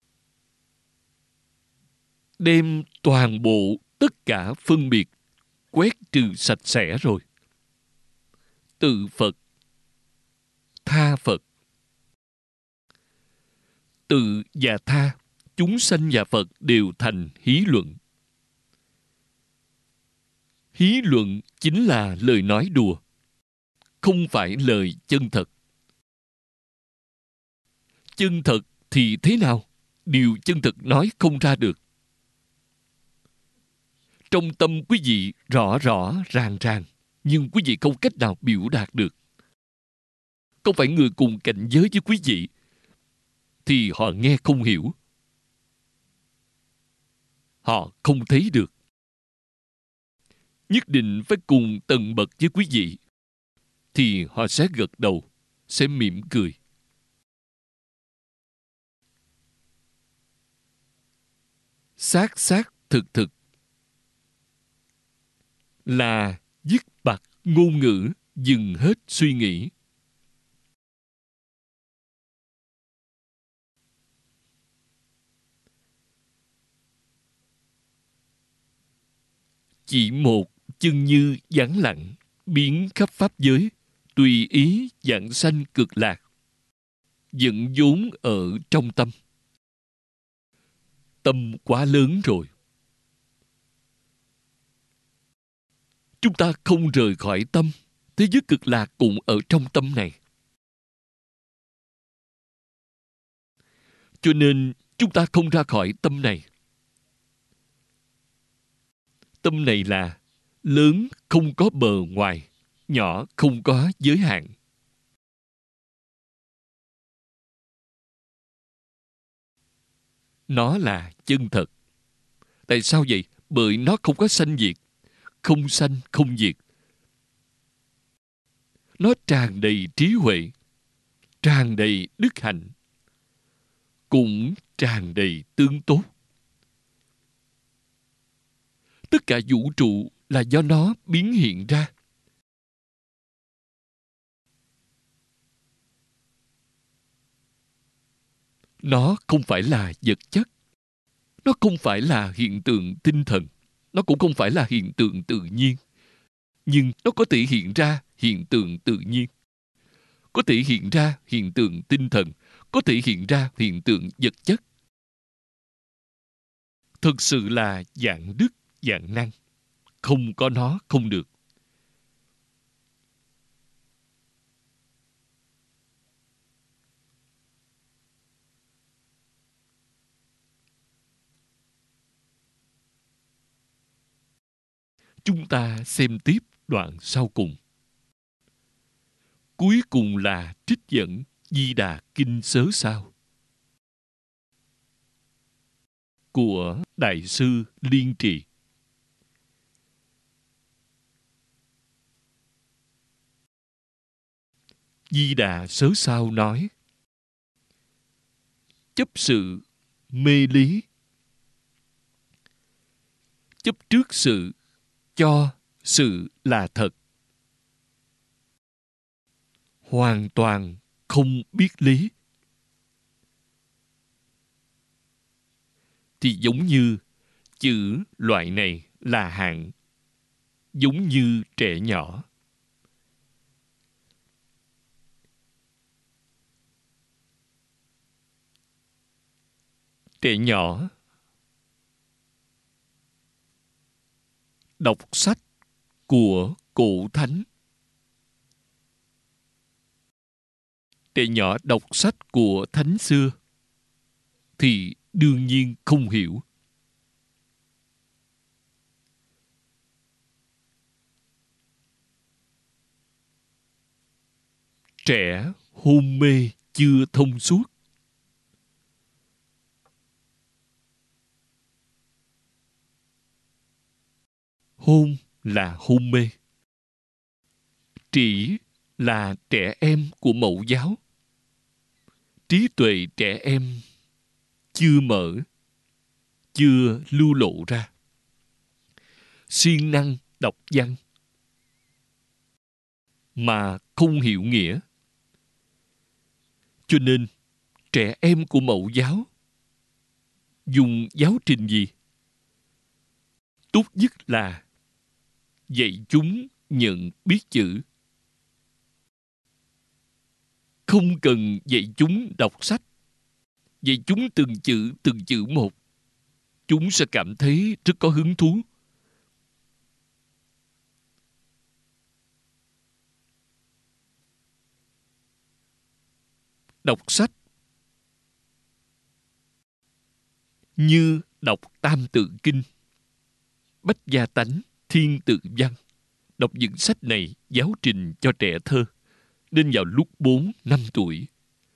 Đem toàn bộ tất cả phân biệt quét trừ sạch sẽ rồi. Tự Phật, tha Phật. Tự và tha, chúng sanh và Phật đều thành hí luận. Hí luận chính là lời nói đùa, không phải lời chân thật. Chân thật thì thế nào? Điều chân thật nói không ra được. Trong tâm quý vị rõ rõ ràng ràng, nhưng quý vị không cách nào biểu đạt được. Không phải người cùng cảnh giới với quý vị thì họ nghe không hiểu. Họ không thấy được. Nhất định phải cùng tầng bậc với quý vị thì họ sẽ gật đầu, sẽ mỉm cười. Xác xác thực thực là dứt bặt ngôn ngữ, dừng hết suy nghĩ. Chỉ một chân như vắng lặng, biến khắp pháp giới, tùy ý vãng sanh cực lạc, dẫn vốn ở trong tâm. Tâm quá lớn rồi. Chúng ta không rời khỏi tâm, thế giới cực lạc cũng ở trong tâm này. Cho nên chúng ta không ra khỏi tâm này. Tâm này là lớn không có bờ ngoài, nhỏ không có giới hạn. Nó là chân thật. Tại sao vậy? Bởi nó không có sanh diệt, không sanh không diệt. Nó tràn đầy trí huệ, tràn đầy đức hạnh, cũng tràn đầy tương tốt. Tất cả vũ trụ là do nó biến hiện ra. Nó không phải là vật chất. Nó không phải là hiện tượng tinh thần. Nó cũng không phải là hiện tượng tự nhiên. Nhưng nó có thể hiện ra hiện tượng tự nhiên. Có thể hiện ra hiện tượng tinh thần. Có thể hiện ra hiện tượng vật chất. Thực sự là dạng đức, dạng năng. Không có nó không được. Chúng ta xem tiếp đoạn sau cùng. Cuối cùng là trích dẫn Di Đà Kinh Sớ Sao của Đại sư Liên Trì. Di Đà Sớ Sao nói: chấp sự mê lý, chấp trước sự cho sự là thật, hoàn toàn không biết lý, thì giống như chữ loại này là hạng, giống như trẻ nhỏ. Trẻ nhỏ đọc sách của cổ thánh. Trẻ nhỏ đọc sách của thánh xưa thì đương nhiên không hiểu. Trẻ hôn mê chưa thông suốt. Hôn là hôn mê. Trĩ là trẻ em của mẫu giáo. Trí tuệ trẻ em chưa mở, chưa lưu lộ ra. Siêng năng đọc văn mà không hiểu nghĩa. Cho nên trẻ em của mẫu giáo dùng giáo trình gì? Tốt nhất là dạy chúng nhận biết chữ. Không cần dạy chúng đọc sách. Dạy chúng từng chữ, từng chữ một. Chúng sẽ cảm thấy rất có hứng thú. Đọc sách như đọc Tam Tự Kinh, Bách Gia Tánh, Thiên Tự Văn. Đọc những sách này giáo trình cho trẻ thơ, nên vào lúc bốn năm tuổi.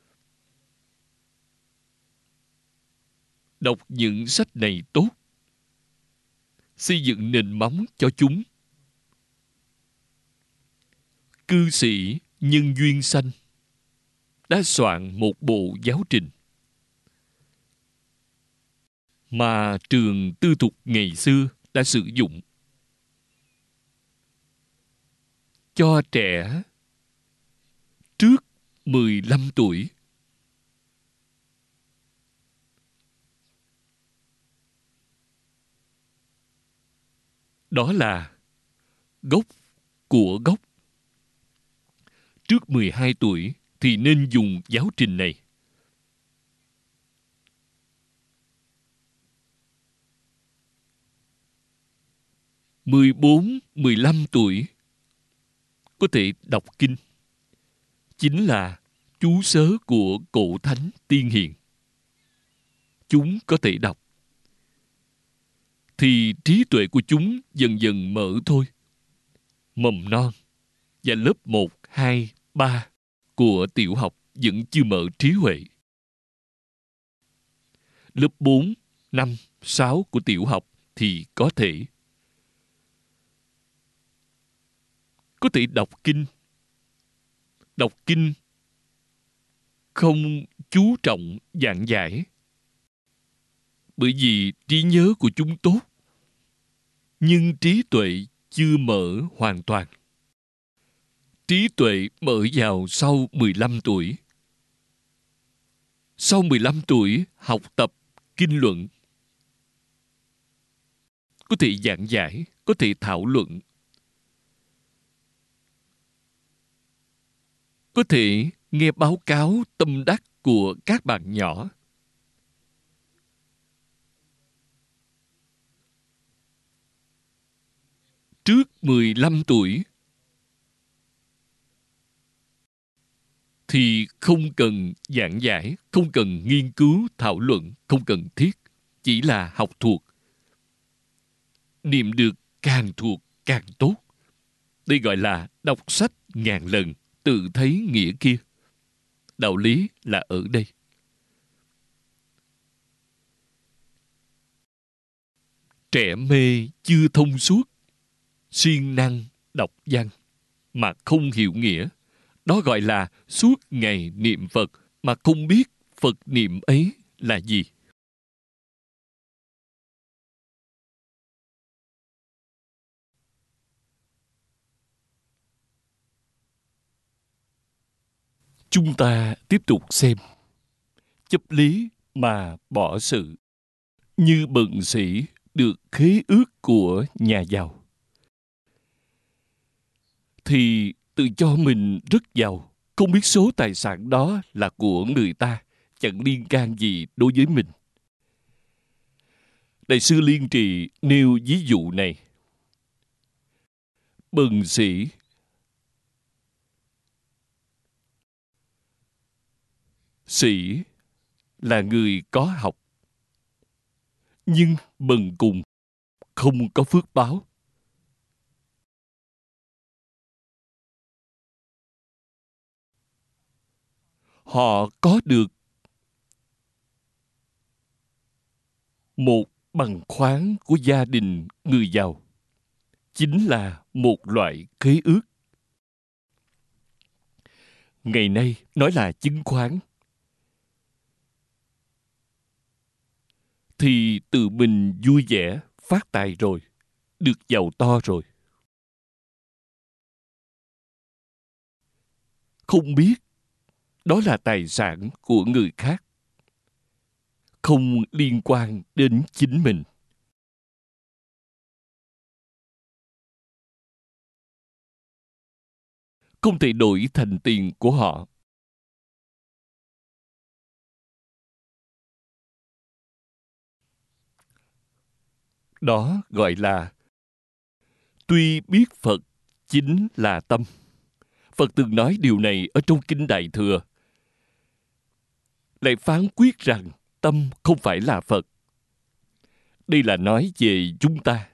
Đọc những sách này tốt, xây dựng nền móng cho chúng. Cư sĩ Nhân Duyên Sanh đã soạn một bộ giáo trình mà trường tư thục ngày xưa đã sử dụng cho trẻ trước mười lăm tuổi. Đó là gốc của gốc. Trước mười hai tuổi thì nên dùng giáo trình này. mười bốn, mười lăm tuổi có thể đọc kinh. Chính là chú sớ của cổ thánh tiên hiền. Chúng có thể đọc. Thì trí tuệ của chúng dần dần mở thôi. Mầm non và lớp một, hai, ba của tiểu học vẫn chưa mở trí huệ. Lớp bốn, năm, sáu của tiểu học thì có thể. Có thể đọc kinh. Đọc kinh không chú trọng giảng giải. Bởi vì trí nhớ của chúng tốt, nhưng trí tuệ chưa mở hoàn toàn. Trí tuệ mở vào sau mười lăm tuổi. Sau mười lăm tuổi học tập kinh luận. Có thể giảng giải, có thể thảo luận. Có thể nghe báo cáo tâm đắc của các bạn nhỏ. Trước mười lăm tuổi thì không cần giảng giải, không cần nghiên cứu, thảo luận, không cần thiết. Chỉ là học thuộc. Niệm được càng thuộc càng tốt. Đây gọi là đọc sách ngàn lần, tự thấy nghĩa kia. Đạo lý là ở đây. Trẻ mê chưa thông suốt, siêng năng đọc văn mà không hiểu nghĩa. Đó gọi là suốt ngày niệm Phật mà không biết Phật niệm ấy là gì. Chúng ta tiếp tục xem. Chấp lý mà bỏ sự. Như bần sĩ được khế ước của nhà giàu, thì tự cho mình rất giàu, không biết số tài sản đó là của người ta, chẳng liên can gì đối với mình. Đại sư Liên Trì nêu ví dụ này. Bần sĩ sĩ là người có học, nhưng bần cùng không có phước báo. Họ có được một bằng khoáng của gia đình người giàu, chính là một loại khế ước. Ngày nay nói là chứng khoán, thì tự mình vui vẻ, phát tài rồi, được giàu to rồi. Không biết đó là tài sản của người khác, không liên quan đến chính mình. không thể đổi thành tiền của họ. Đó gọi là tuy biết Phật chính là tâm. Phật từng nói điều này ở trong Kinh Đại Thừa, lại phán quyết rằng tâm không phải là Phật. Đây là nói về chúng ta.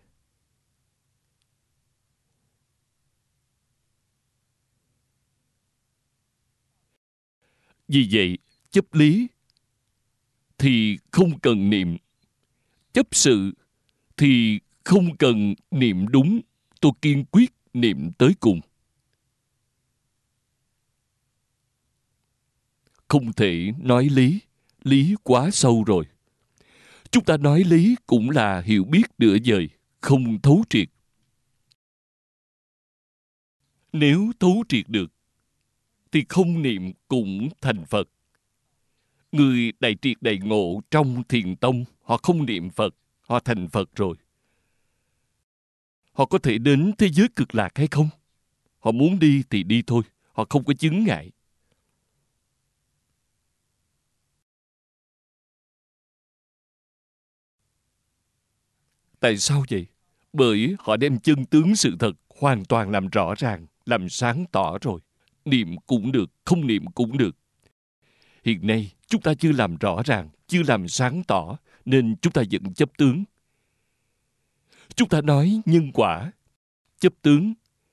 Vì vậy, chấp lý thì không cần niệm, chấp sự thì không cần niệm đúng. Tôi kiên quyết niệm tới cùng. Không thể nói lý, lý quá sâu rồi. Chúng ta nói lý cũng là hiểu biết nửa vời, không thấu triệt. Nếu thấu triệt được, thì không niệm cũng thành Phật. Người đại triệt đại ngộ trong thiền tông, họ không niệm Phật, họ thành Phật rồi. Họ có thể đến thế giới cực lạc hay không? Họ muốn đi thì đi thôi, họ không có chướng ngại. Tại sao vậy? Bởi họ đem chân tướng sự thật hoàn toàn làm rõ ràng, làm sáng tỏ rồi. Niệm cũng được, không niệm cũng được. Hiện nay, chúng ta chưa làm rõ ràng, chưa làm sáng tỏ, nên chúng ta vẫn chấp tướng. Chúng ta nói nhân quả, chấp tướng.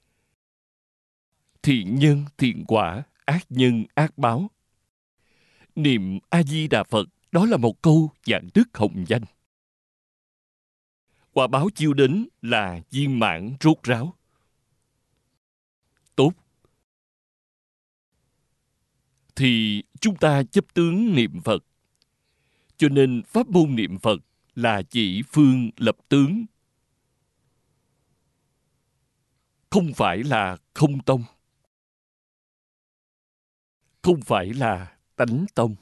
Thiện nhân, thiện quả, ác nhân, ác báo. Niệm A-di-đà Phật, đó là một câu dạng đức hồng danh. Quả báo chiêu đến là viên mãn rốt ráo. Tốt. Thì chúng ta chấp tướng niệm Phật. Cho nên pháp môn niệm Phật là chỉ phương lập tướng. Không phải là không tông. Không phải là tánh tông.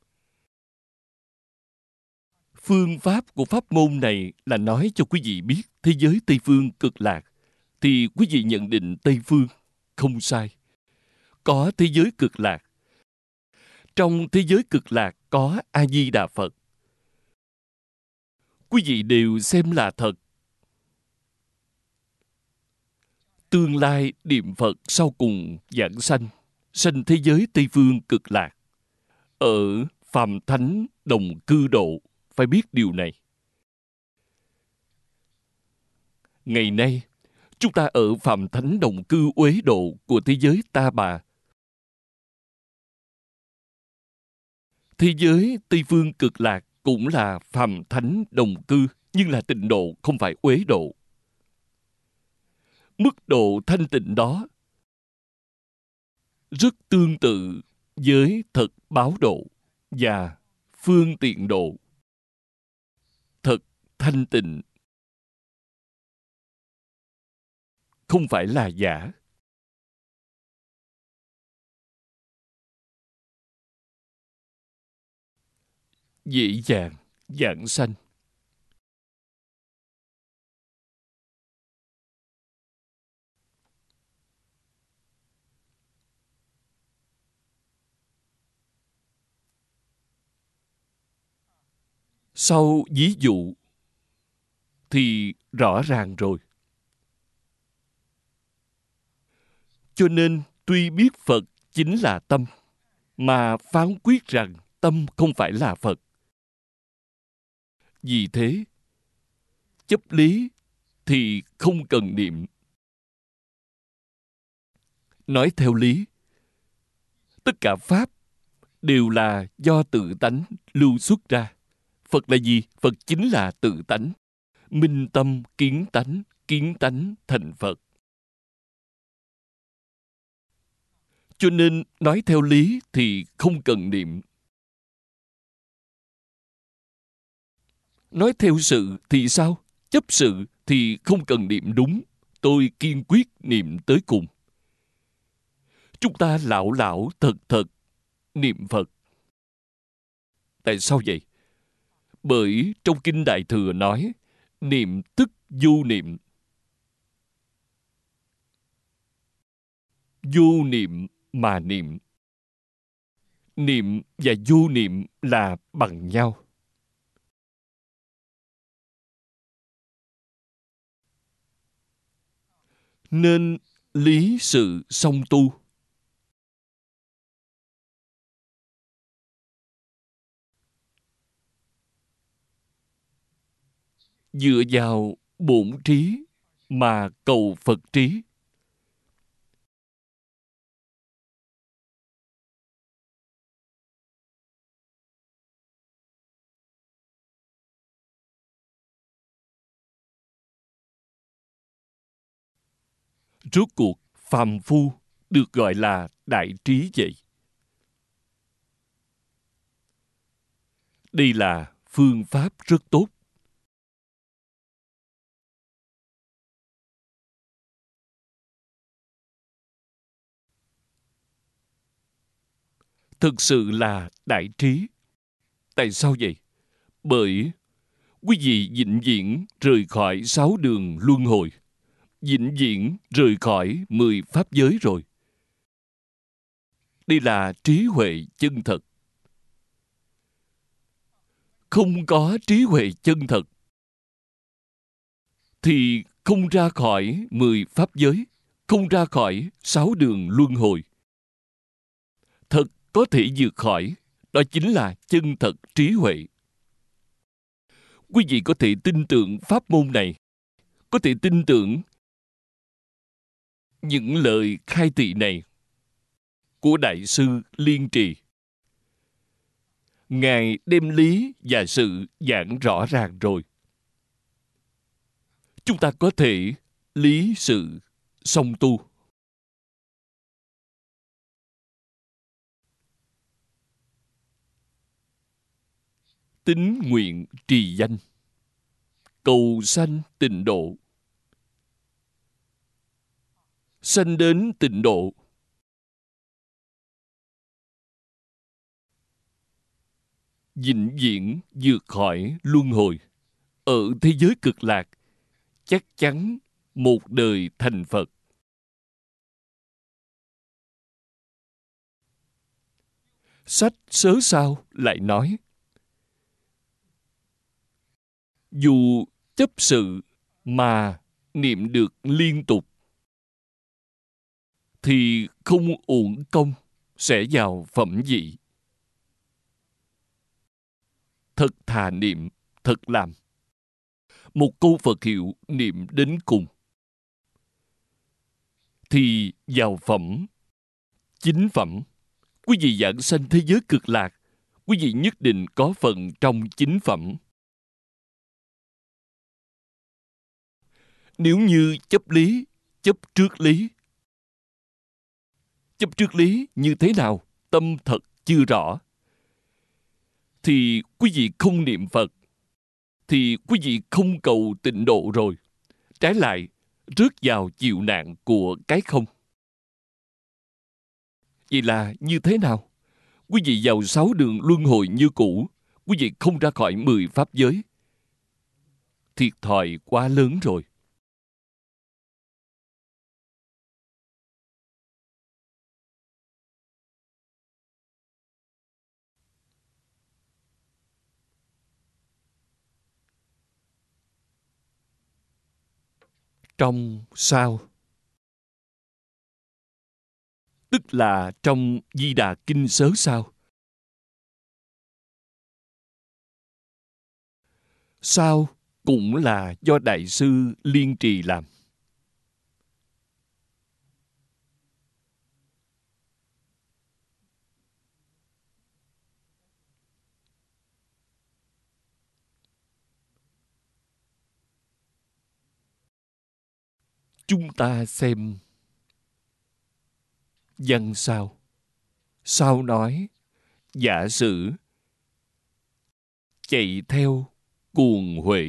Phương pháp của pháp môn này là nói cho quý vị biết thế giới Tây Phương cực lạc. Thì quý vị nhận định Tây Phương không sai. Có thế giới cực lạc. Trong thế giới cực lạc có A-di-đà Phật. Quý vị đều xem là thật. Tương lai niệm Phật sau cùng giảng sanh, sanh thế giới Tây Phương cực lạc. Ở phàm thánh đồng cư độ, phải biết điều này. Ngày nay, chúng ta ở phàm thánh đồng cư uế độ của thế giới Ta Bà. Thế giới Tây Phương cực lạc cũng là phàm thánh đồng cư, nhưng là tịnh độ, không phải uế độ. Mức độ thanh tịnh đó rất tương tự với thật báo độ và phương tiện độ. Thật thanh tịnh, không phải là giả. Dễ dàng giảng sanh. Sau ví dụ thì rõ ràng rồi. Cho nên tuy biết Phật chính là tâm, mà phán quyết rằng tâm không phải là Phật. Vì thế, chấp lý thì không cần niệm. Nói theo lý, tất cả Pháp đều là do tự tánh lưu xuất ra. Phật là gì? Phật chính là tự tánh. Minh tâm kiến tánh, kiến tánh thành Phật. Cho nên nói theo lý thì không cần niệm. Nói theo sự thì sao? Chấp sự thì không cần niệm đúng. Tôi kiên quyết niệm tới cùng. Chúng ta lão lão thật thật niệm Phật. Tại sao vậy? Bởi trong Kinh Đại Thừa nói niệm tức vô niệm. vô niệm mà niệm. Niệm và vô niệm là bằng nhau. Nên lý sự song tu. Dựa vào bổn trí mà cầu Phật trí. Rốt cuộc phàm phu được gọi là đại trí vậy. Đây là phương pháp rất tốt. Thực sự là đại trí. Tại sao vậy? Bởi quý vị vĩnh viễn rời khỏi sáu đường luân hồi, vĩnh viễn rời khỏi mười pháp giới rồi. Đây là trí huệ chân thật. Không có trí huệ chân thật thì không ra khỏi mười pháp giới, không ra khỏi sáu đường luân hồi. Thật có thể vượt khỏi, đó chính là chân thật trí huệ. Quý vị có thể tin tưởng pháp môn này, có thể tin tưởng những lời khai thị này của Đại sư Liên Trì. Ngài đem lý và sự giảng rõ ràng rồi. Chúng ta có thể lý sự song tu. Tín nguyện trì danh, cầu sanh tịnh độ. Sanh đến tịnh độ, vĩnh viễn vượt khỏi luân hồi. Ở thế giới cực lạc, chắc chắn một đời thành Phật. Sách Sớ Sao lại nói, dù chấp sự mà niệm được liên tục thì không uổng công sẽ vào phẩm vị. Thật thà niệm, thật làm. Một câu Phật hiệu niệm đến cùng thì vào phẩm chính phẩm. Quý vị giảng sanh thế giới cực lạc, quý vị nhất định có phần trong chính phẩm. Nếu như chấp lý, chấp trước lý. Chấp trước lý như thế nào? Tâm thật chưa rõ. Thì quý vị không niệm Phật, thì quý vị không cầu tịnh độ rồi. Trái lại, rớt vào chịu nạn của cái không. Vậy là như thế nào? Quý vị vào sáu đường luân hồi như cũ, quý vị không ra khỏi mười pháp giới. Thiệt thòi quá lớn rồi. Trong sao, tức là trong Di Đà Kinh Sớ Sao. Sao cũng là do Đại sư Liên Trì làm. Chúng ta xem văn sao. Sao nói, giả sử chạy theo cuồng huệ,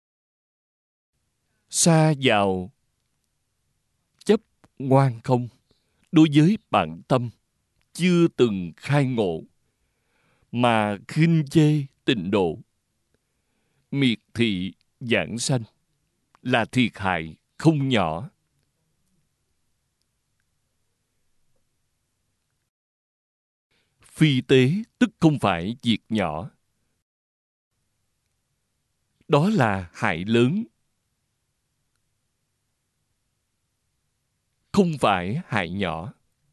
sa vào chấp ngoan không, đối với bản tâm chưa từng khai ngộ mà khinh chê tịnh độ, miệt thị giảng sanh, là thiệt hại không nhỏ. Phi tế tức không phải việc nhỏ. Đó là hại lớn, không phải hại nhỏ.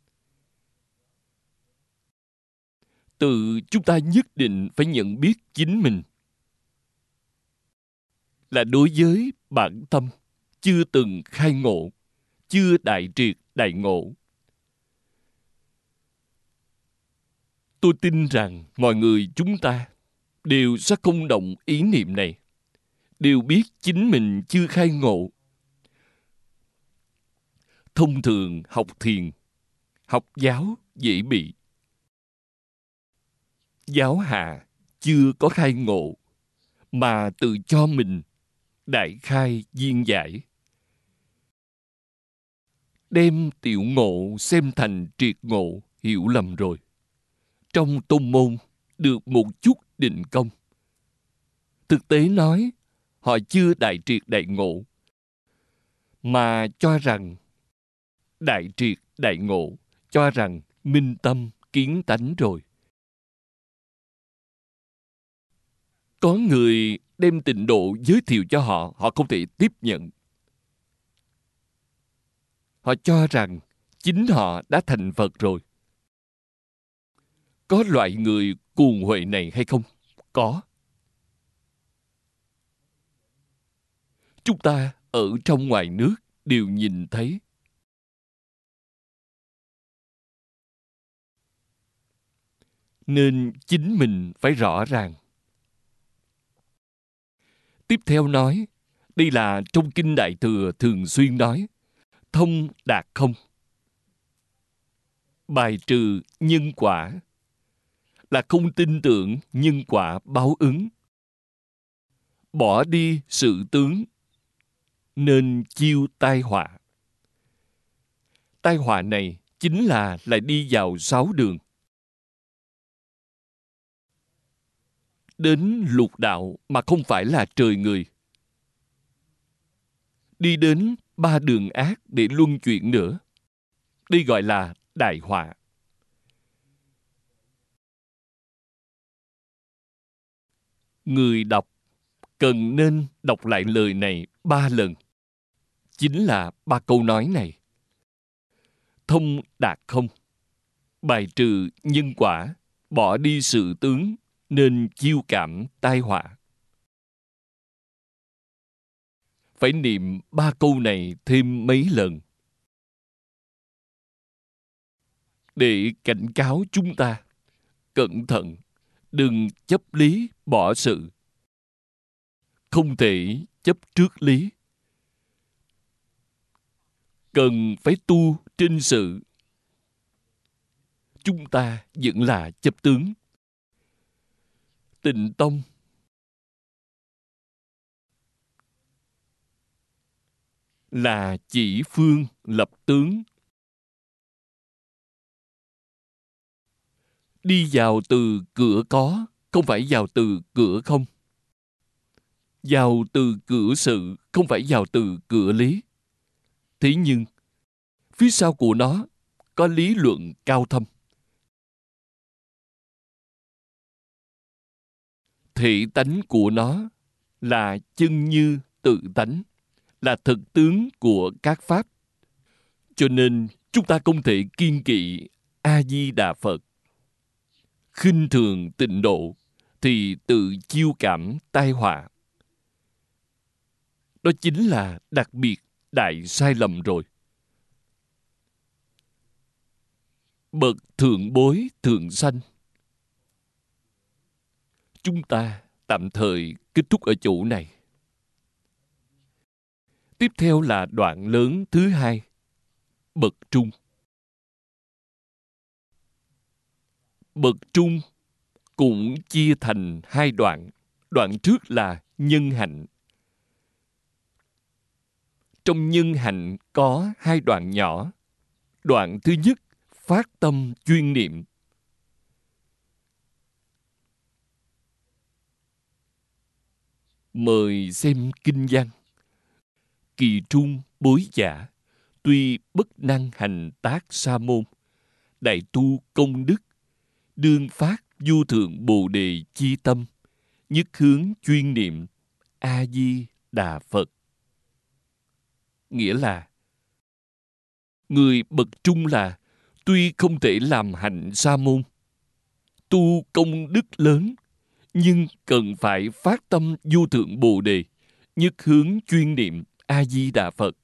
Tự chúng ta nhất định phải nhận biết chính mình là đối với bản tâm chưa từng khai ngộ, chưa đại triệt đại ngộ. Tôi tin rằng mọi người chúng ta đều sẽ không động ý niệm này, đều biết chính mình chưa khai ngộ. Thông thường học thiền, học giáo dễ bị. Giáo hạ chưa có khai ngộ, mà tự cho mình đại khai viên giải. Đem tiểu ngộ xem thành triệt ngộ, hiểu lầm rồi. Trong tôn môn được một chút định công. Thực tế nói, họ chưa đại triệt đại ngộ, mà cho rằng đại triệt đại ngộ, cho rằng minh tâm kiến tánh rồi. Có người đem tịnh độ giới thiệu cho họ, họ không thể tiếp nhận. Họ cho rằng chính họ đã thành Phật rồi. Có loại người cuồng huệ này hay không? Có. Chúng ta ở trong ngoài nước đều nhìn thấy. Nên chính mình phải rõ ràng. Tiếp theo nói, đây là trong Kinh Đại Thừa thường xuyên nói, thông đạt không. Bài trừ nhân quả, là không tin tưởng nhân quả báo ứng. Bỏ đi sự tướng, nên chiêu tai họa. Tai họa này chính là lại đi vào sáu đường. Đến lục đạo mà không phải là trời người. Đi đến ba đường ác để luân chuyển nữa. Đây gọi là đại họa. Người đọc cần nên đọc lại lời này ba lần. Chính là ba câu nói này. Thông đạt không. Bài trừ nhân quả. Bỏ đi sự tướng. Nên chiêu cảm tai họa. Phải niệm ba câu này thêm mấy lần. Để cảnh cáo chúng ta. Cẩn thận. Đừng chấp lý bỏ sự. Không thể chấp trước lý. Cần phải tu trên sự. Chúng ta vẫn là chấp tướng. Tịnh tông là chỉ phương lập tướng. Đi vào từ cửa có, không phải vào từ cửa không. Vào từ cửa sự, không phải vào từ cửa lý. Thế nhưng, phía sau của nó có lý luận cao thâm. Thể tánh của nó là chân như tự tánh, là thực tướng của các pháp. Cho nên, chúng ta không thể kiêng kỵ A-di-đà Phật. Khinh thường tịnh độ thì tự chiêu cảm tai họa. Đó chính là đặc biệt đại sai lầm rồi. Bậc thượng bối thượng sanh. Chúng ta tạm thời kết thúc ở chỗ này. Tiếp theo là đoạn lớn thứ hai. Bậc trung. Bậc trung cũng chia thành hai đoạn. Đoạn trước là nhân hạnh. Trong nhân hạnh có hai đoạn nhỏ. Đoạn thứ nhất, phát tâm chuyên niệm. Mời xem kinh văn. Kỳ trung bối giả, tuy bất năng hành tác sa môn, đại tu công đức, đương phát vô thượng bồ đề chi tâm, nhất hướng chuyên niệm A Di Đà Phật. Nghĩa là người bậc trung là tuy không thể làm hạnh sa môn, tu công đức lớn, nhưng cần phải phát tâm vô thượng bồ đề, nhất hướng chuyên niệm A Di Đà Phật.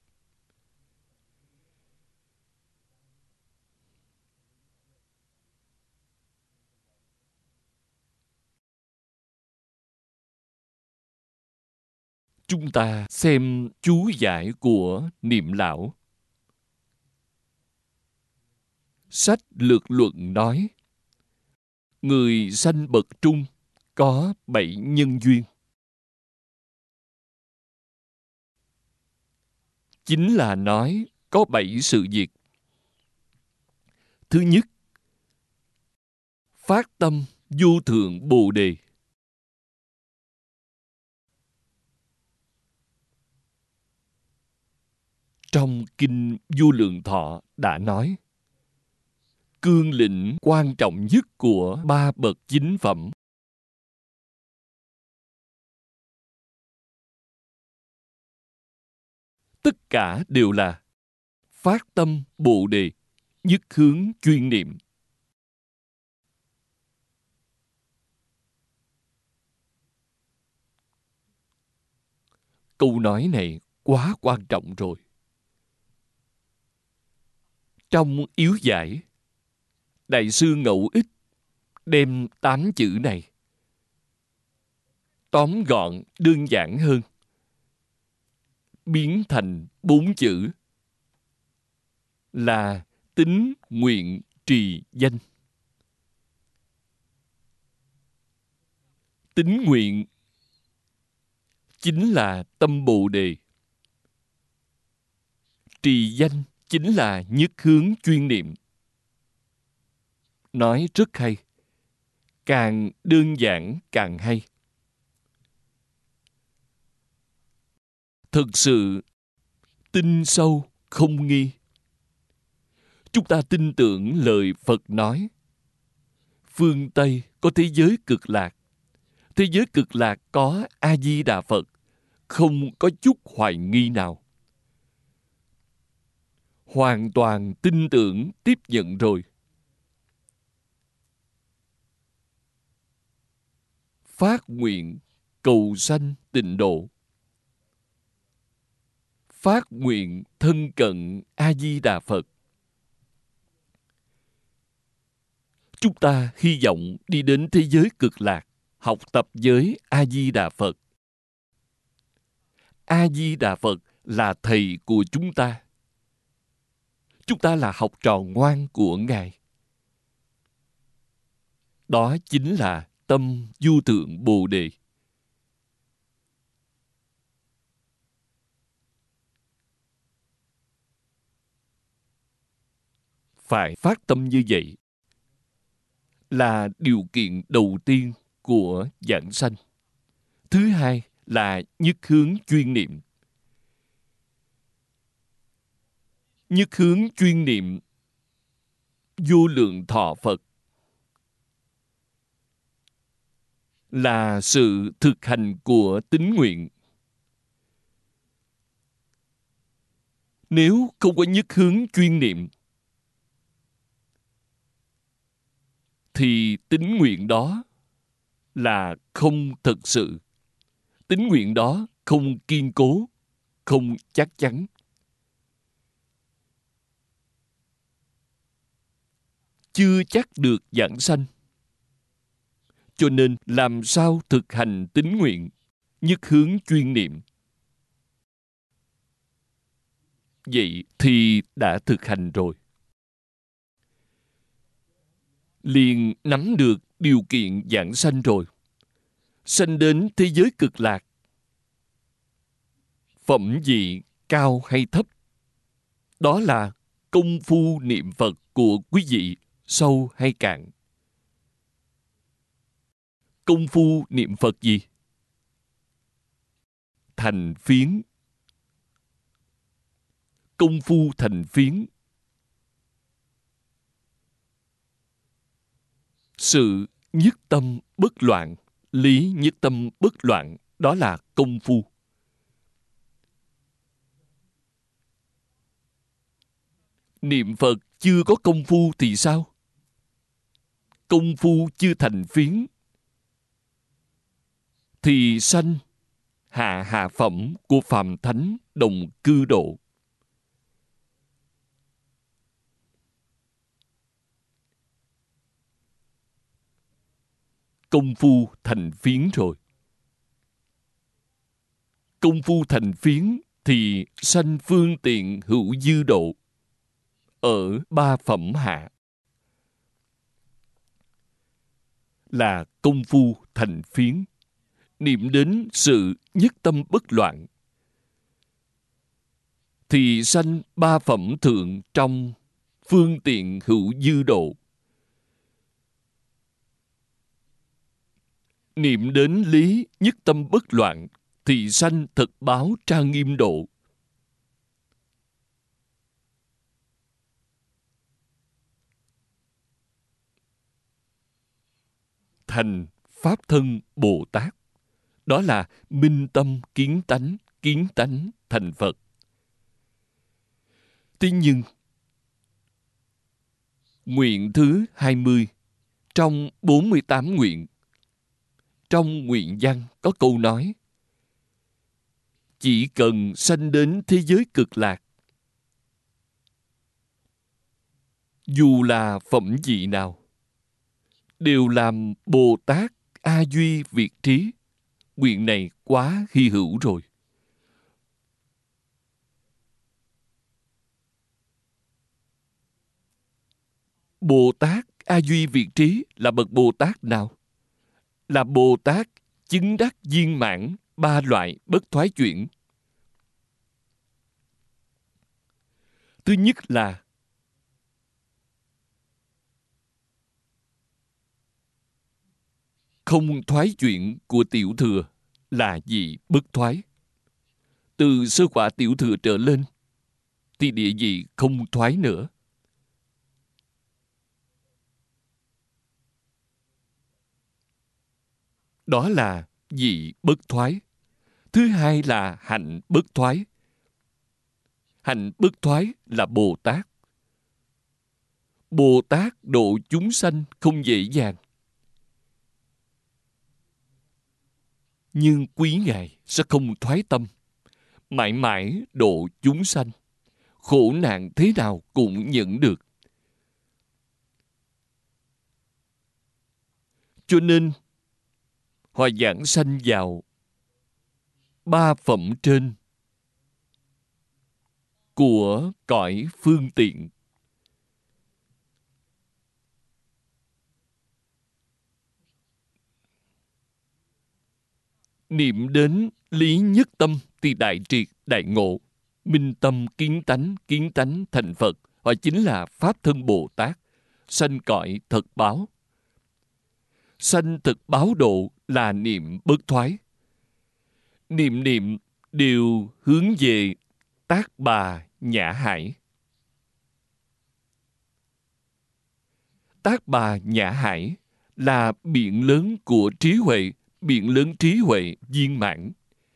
Chúng ta xem chú giải của Niệm Lão. Sách Lược Luận nói, người sanh bậc trung có bảy nhân duyên. Chính là nói có bảy sự việc. Thứ nhất, phát tâm vô thượng bồ đề. Trong Kinh Vô Lượng Thọ đã nói, cương lĩnh quan trọng nhất của ba bậc chính phẩm. Tất cả đều là phát tâm bồ đề, nhất hướng chuyên niệm. Câu nói này quá quan trọng rồi. Trong yếu giải, Đại sư Ngẫu Ích đem tám chữ này tóm gọn đơn giản hơn, biến thành bốn chữ là tín nguyện trì danh. Tín nguyện chính là tâm bồ đề, trì danh chính là nhất hướng chuyên niệm. Nói rất hay, càng đơn giản càng hay. Thực sự tin sâu không nghi. Chúng ta tin tưởng lời Phật nói, phương Tây có thế giới cực lạc, thế giới cực lạc có A Di Đà Phật, không có chút hoài nghi nào. Hoàn toàn tin tưởng tiếp nhận rồi. Phát nguyện cầu sanh tịnh độ, phát nguyện thân cận A Di Đà Phật. Chúng ta hy vọng đi đến thế giới cực lạc, học tập với A Di Đà Phật. A Di Đà Phật là thầy của chúng ta. Chúng ta là học trò ngoan của Ngài. Đó chính là tâm vô thượng bồ đề. Phải phát tâm như vậy là điều kiện đầu tiên của giảng sanh. Thứ hai là nhất hướng chuyên niệm. Nhất hướng chuyên niệm vô lượng thọ Phật là sự thực hành của tín nguyện. Nếu không có nhất hướng chuyên niệm thì tín nguyện đó là không thực sự. Tín nguyện đó không kiên cố, không chắc chắn. Chưa chắc được giảng sanh. Cho nên làm sao thực hành tín nguyện, nhất hướng chuyên niệm? Vậy thì đã thực hành rồi. Liền nắm được điều kiện giảng sanh rồi. Sanh đến thế giới cực lạc. Phẩm vị cao hay thấp, đó là công phu niệm Phật của quý vị sâu hay cạn. Công phu niệm Phật gì? Thành phiến. Công phu thành phiến. Sự nhất tâm bất loạn, lý nhất tâm bất loạn, đó là công phu. Niệm Phật chưa có công phu thì sao? Công phu chưa thành phiến thì sanh hạ hạ phẩm của phàm thánh đồng cư độ. Công phu thành phiến rồi. Công phu thành phiến thì sanh phương tiện hữu dư độ ở ba phẩm hạ, là công phu thành phiến. Niệm đến sự nhất tâm bất loạn thì sanh ba phẩm thượng trong phương tiện hữu dư độ. Niệm đến lý nhất tâm bất loạn thì sanh thật báo trang nghiêm độ. Thành Pháp thân Bồ Tát. Đó là minh tâm kiến tánh, kiến tánh thành Phật. Thế nhưng, nguyện thứ hai mươi trong bốn mươi tám nguyện, trong nguyện văn có câu nói: chỉ cần sanh đến thế giới cực lạc, dù là phẩm vị nào, đều làm Bồ Tát A Duy Việt Trí. Nguyện này quá hy hữu rồi. Bồ Tát A Duy Việt Trí là bậc Bồ Tát nào? Là Bồ Tát chứng đắc viên mãn ba loại bất thoái chuyển. Thứ nhất là không thoái chuyển của tiểu thừa, là vị bất thoái. Từ sơ quả tiểu thừa trở lên thì địa vị không thoái nữa. Đó là vị bất thoái. Thứ hai là hạnh bất thoái. Hạnh bất thoái là Bồ Tát. Bồ Tát độ chúng sanh không dễ dàng, nhưng quý Ngài sẽ không thoái tâm, mãi mãi độ chúng sanh. Khổ nạn thế nào cũng nhận được. Cho nên, họ giảng sanh vào ba phẩm trên của cõi phương tiện. Niệm đến lý nhất tâm thì đại triệt, đại ngộ. Minh tâm kiến tánh, kiến tánh thành Phật. Họ chính là Pháp thân Bồ Tát, sanh cõi thật báo. Sanh thật báo độ là niệm bất thoái. Niệm niệm đều hướng về Tác Bà Nhã Hải. Tác Bà Nhã Hải là biển lớn của trí huệ, biển lớn trí huệ viên mãn.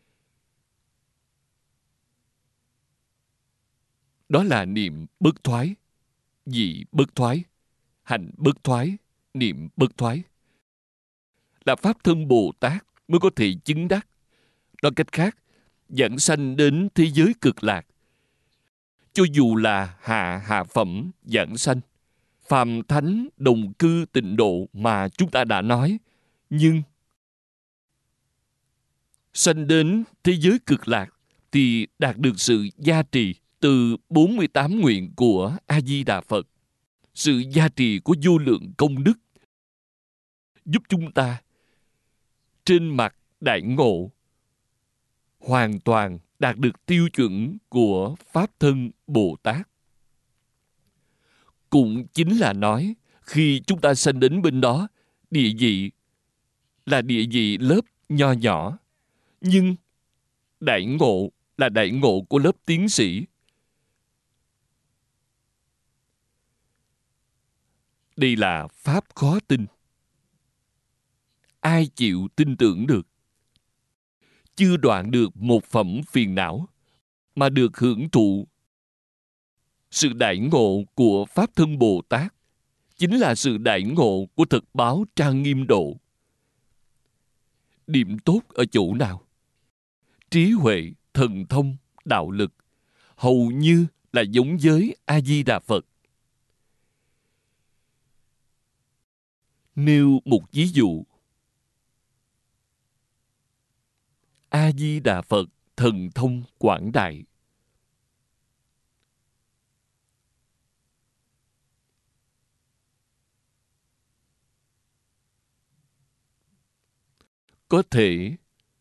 Đó là niệm bất thoái, vị bất thoái, hạnh bất thoái, niệm bất thoái. Là Pháp thân Bồ Tát mới có thể chứng đắc. Nói cách khác, dẫn sanh đến thế giới cực lạc, cho dù là hạ hạ phẩm dẫn sanh, phàm thánh đồng cư tịnh độ mà chúng ta đã nói, nhưng sanh đến thế giới cực lạc thì đạt được sự gia trì từ bốn mươi tám nguyện của A-di-đà Phật. Sự gia trì của vô lượng công đức giúp chúng ta trên mặt đại ngộ hoàn toàn đạt được tiêu chuẩn của Pháp thân Bồ Tát. Cũng chính là nói, khi chúng ta sanh đến bên đó, địa vị là địa vị lớp nho nhỏ, nhưng đại ngộ là đại ngộ của lớp tiến sĩ. Đây là pháp khó tin, ai chịu tin tưởng được. Chưa đoạn được một phẩm phiền não, mà được hưởng thụ sự đại ngộ của Pháp Thân Bồ Tát, chính là sự đại ngộ của thực báo Trang Nghiêm Độ. Điểm tốt ở chỗ nào? Trí huệ, thần thông, đạo lực hầu như là giống với A-di-đà Phật. Nêu một ví dụ. A-di-đà Phật thần thông quảng đại. Có thể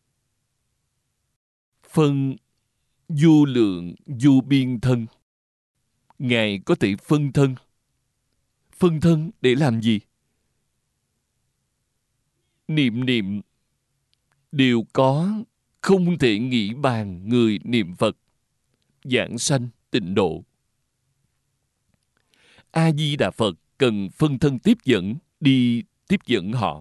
phân vô lượng vô biên thân. Ngài có thể phân thân. Phân thân để làm gì? Niệm niệm đều có không thể nghĩ bàn người niệm Phật, giảng sanh tịnh độ. A-di-đà Phật cần phân thân tiếp dẫn, đi tiếp dẫn họ.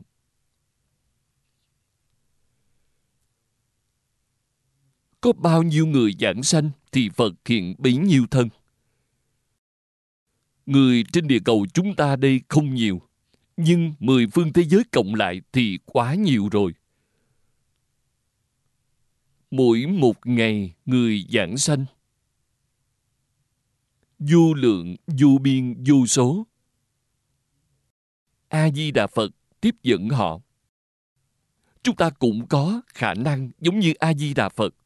Có bao nhiêu người giảng sanh thì Phật hiện bấy nhiêu thân. Người trên địa cầu chúng ta đây không nhiều, nhưng mười phương thế giới cộng lại thì quá nhiều rồi. Mỗi một ngày người giảng sanh vô lượng, vô biên, vô số. A-di-đà Phật tiếp dẫn họ. Chúng ta cũng có khả năng giống như A-di-đà Phật.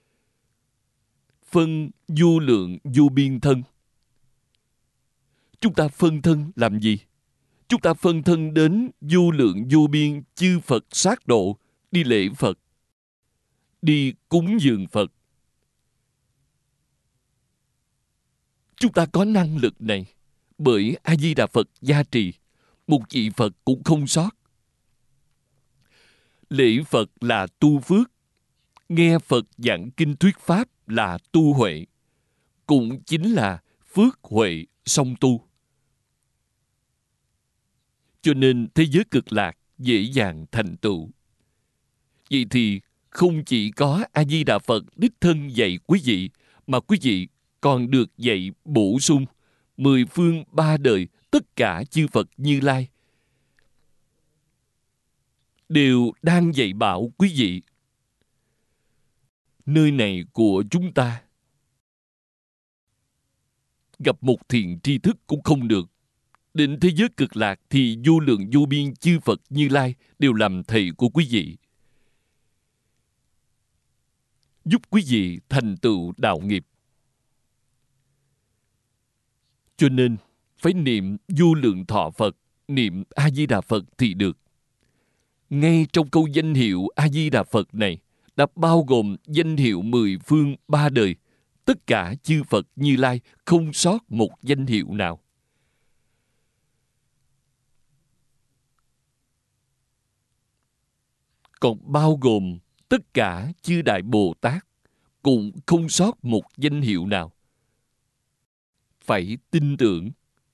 Phân vô lượng, vô biên thân. Chúng ta phân thân làm gì? Chúng ta phân thân đến vô lượng, vô biên chư Phật sát độ, đi lễ Phật, đi cúng dường Phật. Chúng ta có năng lực này bởi A-di-đà Phật gia trì, một vị Phật cũng không sót. Lễ Phật là tu phước, nghe Phật giảng kinh thuyết pháp là tu huệ, cũng chính là phước huệ song tu. Cho nên thế giới cực lạc dễ dàng thành tựu. Vậy thì không chỉ có A-di-đà Phật đích thân dạy quý vị, mà quý vị còn được dạy bổ sung mười phương ba đời tất cả chư Phật Như Lai đều đang dạy bảo quý vị. Nơi này của chúng ta gặp một thiện tri thức cũng không được. Đến thế giới cực lạc thì vô lượng vô biên chư Phật Như Lai đều làm thầy của quý vị, giúp quý vị thành tựu đạo nghiệp. Cho nên phải niệm vô lượng thọ Phật, niệm A-di-đà Phật thì được. Ngay trong câu danh hiệu A-di-đà Phật này đã bao gồm danh hiệu mười phương ba đời, tất cả chư Phật Như Lai, không sót một danh hiệu nào. Còn bao gồm tất cả chư Đại Bồ Tát, cũng không sót một danh hiệu nào. Phải tin tưởng.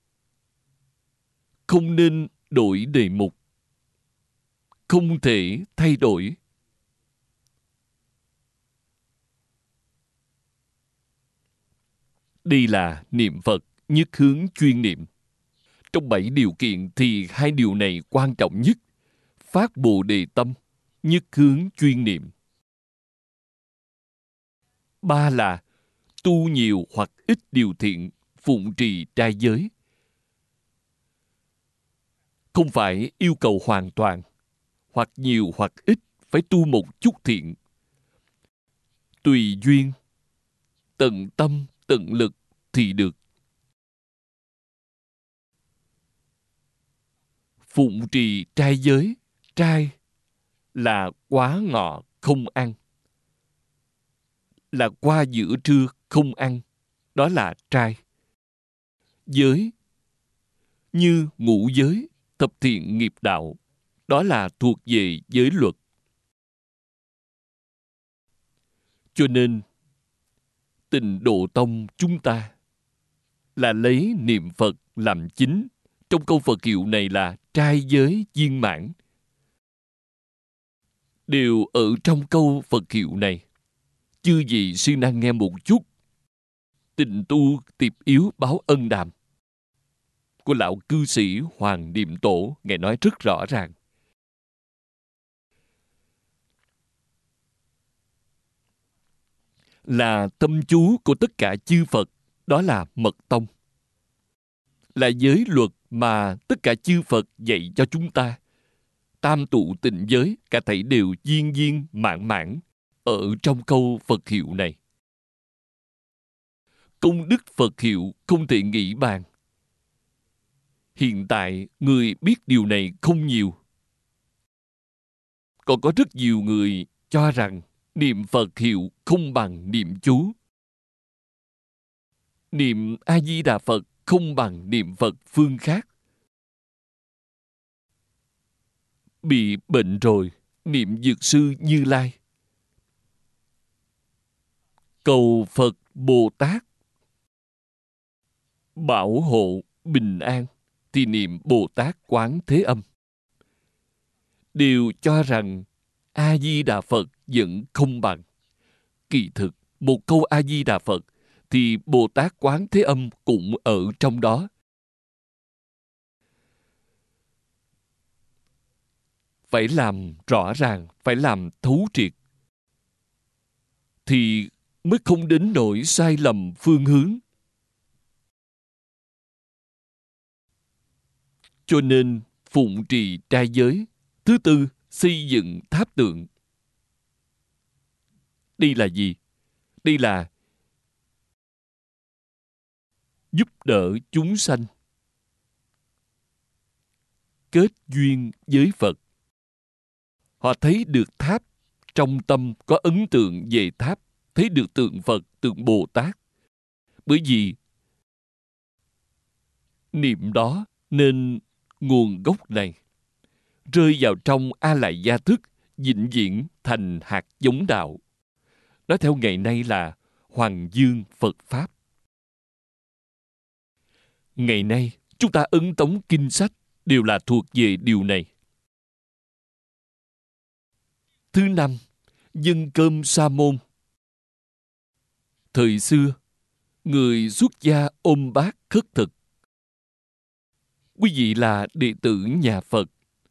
Không nên đổi đề mục. Không thể thay đổi. Đây là niệm Phật nhất hướng chuyên niệm. Trong bảy điều kiện thì hai điều này quan trọng nhất. Phát Bồ Đề tâm, nhất hướng chuyên niệm. Ba là tu nhiều hoặc ít điều thiện, phụng trì trai giới. Không phải yêu cầu hoàn toàn, hoặc nhiều hoặc ít, phải tu một chút thiện. Tùy duyên, tận tâm, tận lực thì được. Phụng trì trai giới, trai là quá ngọ không ăn, là qua giữa trưa không ăn, đó là trai. Giới như ngũ giới, thập thiện nghiệp đạo, đó là thuộc về giới luật. Cho nên Tịnh Độ Tông chúng ta là lấy niệm Phật làm chính. Trong câu Phật hiệu này là trai giới viên mãn. đều ở trong câu Phật hiệu này. Chư vị siêng năng nghe một chút. Tình tu tiệp yếu báo ân đàm của lão cư sĩ Hoàng Niệm Tổ, Ngài nói rất rõ ràng. Là tâm chú của tất cả chư Phật, đó là mật tông. Là giới luật mà tất cả chư Phật dạy cho chúng ta. Tam tụ tịnh giới, cả thảy đều viên viên mãn mãn ở trong câu Phật hiệu này. Công đức Phật hiệu không thể nghĩ bàn. Hiện tại, người biết điều này không nhiều. Còn có rất nhiều người cho rằng niệm Phật hiệu không bằng niệm chú. Niệm A-di-đà Phật không bằng niệm Phật phương khác. Bị bệnh rồi, niệm Dược sư Như Lai. Cầu Phật Bồ Tát bảo hộ bình an thì niệm Bồ Tát Quán Thế Âm. Đều cho rằng A-di-đà Phật vẫn không bằng. Kỳ thực, một câu A-di-đà Phật thì Bồ Tát Quán Thế Âm cũng ở trong đó. Phải làm rõ ràng, phải làm thấu triệt, thì mới không đến nỗi sai lầm phương hướng. Cho nên, phụng trì trai giới. Thứ tư, xây dựng tháp tượng. Đây là gì? Đây là giúp đỡ chúng sanh kết duyên với Phật. Họ thấy được tháp, trong tâm có ấn tượng về tháp, thấy được tượng Phật, tượng Bồ Tát. Bởi vì niệm đó nên nguồn gốc này rơi vào trong A Lại Gia Thức, vĩnh viễn thành hạt giống đạo. Nói theo ngày nay là Hoàng Dương Phật Pháp. Ngày nay, chúng ta ấn tống kinh sách đều là thuộc về điều này. Thứ năm, dâng cơm sa môn. Thời xưa, người xuất gia ôm bát khất thực. Quý vị là đệ tử nhà Phật,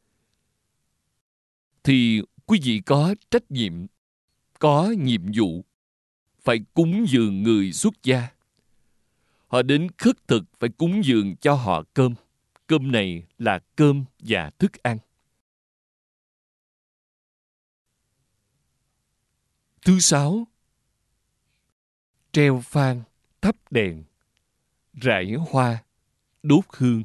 thì quý vị có trách nhiệm, có nhiệm vụ phải cúng dường người xuất gia. Họ đến khất thực phải cúng dường cho họ cơm. Cơm này là cơm và thức ăn. Thứ sáu, treo phan, thắp đèn, rải hoa, đốt hương.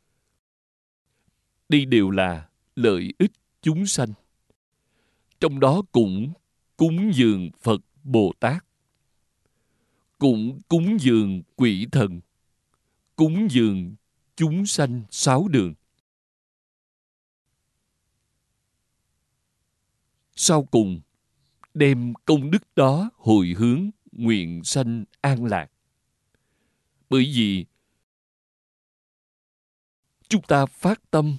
Đây đều là lợi ích chúng sanh. Trong đó cũng cúng dường Phật Bồ Tát, cũng cúng dường quỷ thần, cúng dường chúng sanh sáu đường. Sau cùng, đem công đức đó hồi hướng nguyện sanh an lạc. Bởi vì chúng ta phát tâm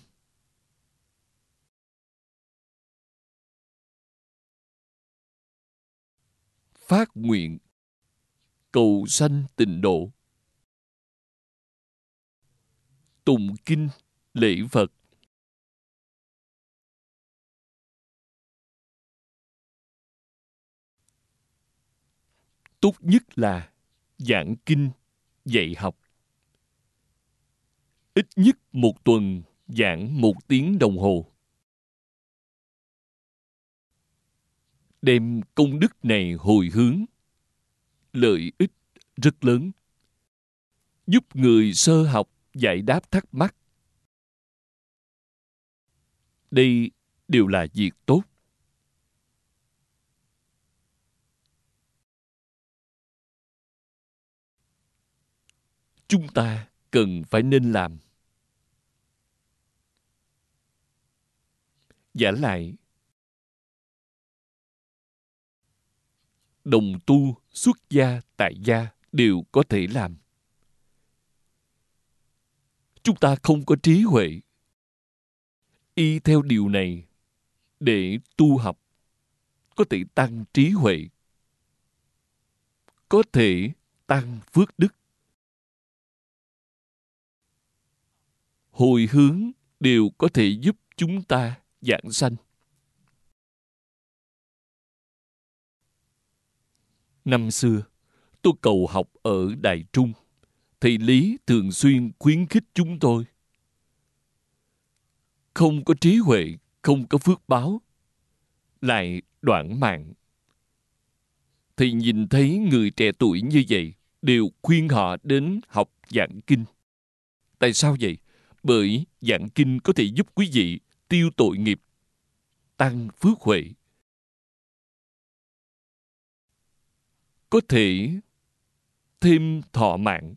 phát nguyện cầu sanh tịnh độ, tụng kinh lễ Phật, tốt nhất là giảng kinh dạy học. Ít nhất một tuần giảng một tiếng đồng hồ. Đem công đức này hồi hướng, lợi ích rất lớn. Giúp người sơ học giải đáp thắc mắc. Đây đều là việc tốt. Chúng ta cần phải nên làm. Vả lại, đồng tu, xuất gia, tại gia đều có thể làm. Chúng ta không có trí huệ, y theo điều này để tu học, có thể tăng trí huệ, có thể tăng phước đức. Hồi hướng đều có thể giúp chúng ta giảng sanh. Năm xưa, tôi cầu học ở Đại Trung. Thầy Lý thường xuyên khuyến khích chúng tôi. Không có trí huệ, không có phước báo, lại đoạn mạng. Thầy nhìn thấy người trẻ tuổi như vậy, đều khuyên họ đến học giảng kinh. Tại sao vậy? Bởi giảng kinh có thể giúp quý vị tiêu tội nghiệp, tăng phước huệ. Có thể thêm thọ mạng.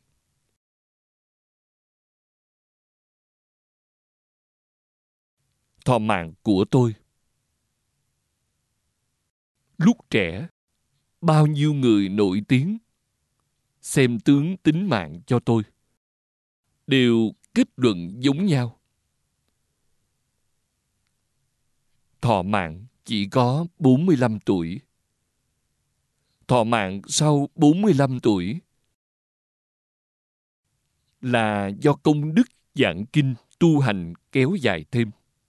Thọ mạng của tôi. Lúc trẻ, bao nhiêu người nổi tiếng xem tướng tính mạng cho tôi, đều kết luận giống nhau. Thọ mạng chỉ có bốn mươi lăm tuổi. Thọ mạng sau bốn mươi lăm tuổi là do công đức giảng kinh tu hành kéo dài thêm.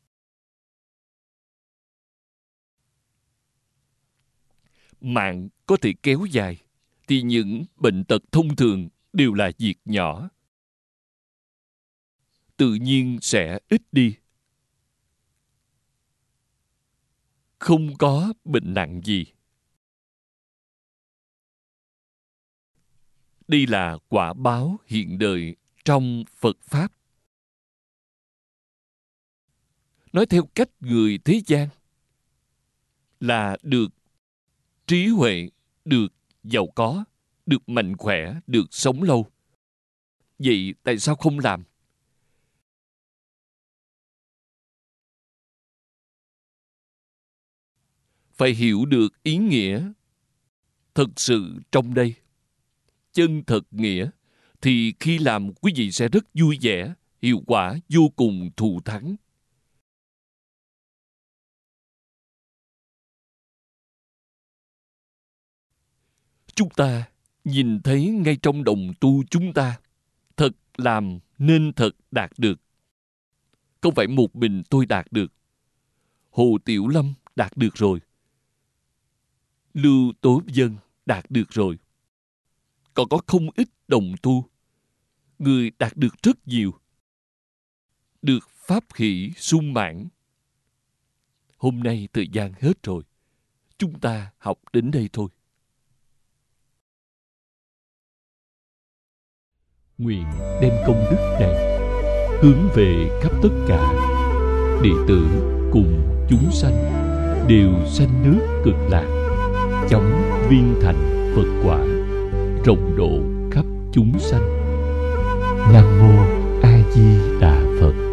Mạng có thể kéo dài thì những bệnh tật thông thường đều là việc nhỏ, tự nhiên sẽ ít đi. Không có bệnh nặng gì. Đây là quả báo hiện đời trong Phật Pháp. Nói theo cách người thế gian là được trí huệ, được giàu có, được mạnh khỏe, được sống lâu. Vậy tại sao không làm? Phải hiểu được ý nghĩa thực sự trong đây. Chân thật nghĩa thì khi làm quý vị sẽ rất vui vẻ, hiệu quả vô cùng thù thắng. Chúng ta nhìn thấy ngay trong đồng tu chúng ta, thật làm nên thật đạt được. Không phải một mình tôi đạt được. Hồ Tiểu Lâm đạt được rồi. Lưu Tố Dân đạt được rồi. Còn có không ít đồng tu, người đạt được rất nhiều. Được pháp hỷ sung mãn. Hôm nay thời gian hết rồi. Chúng ta học đến đây thôi. Nguyện đem công đức này hướng về khắp tất cả đệ tử cùng chúng sanh đều sanh nước Cực Lạc, chóng viên thành Phật quả, rộng độ khắp chúng sanh. Nam mô A Di Đà Phật.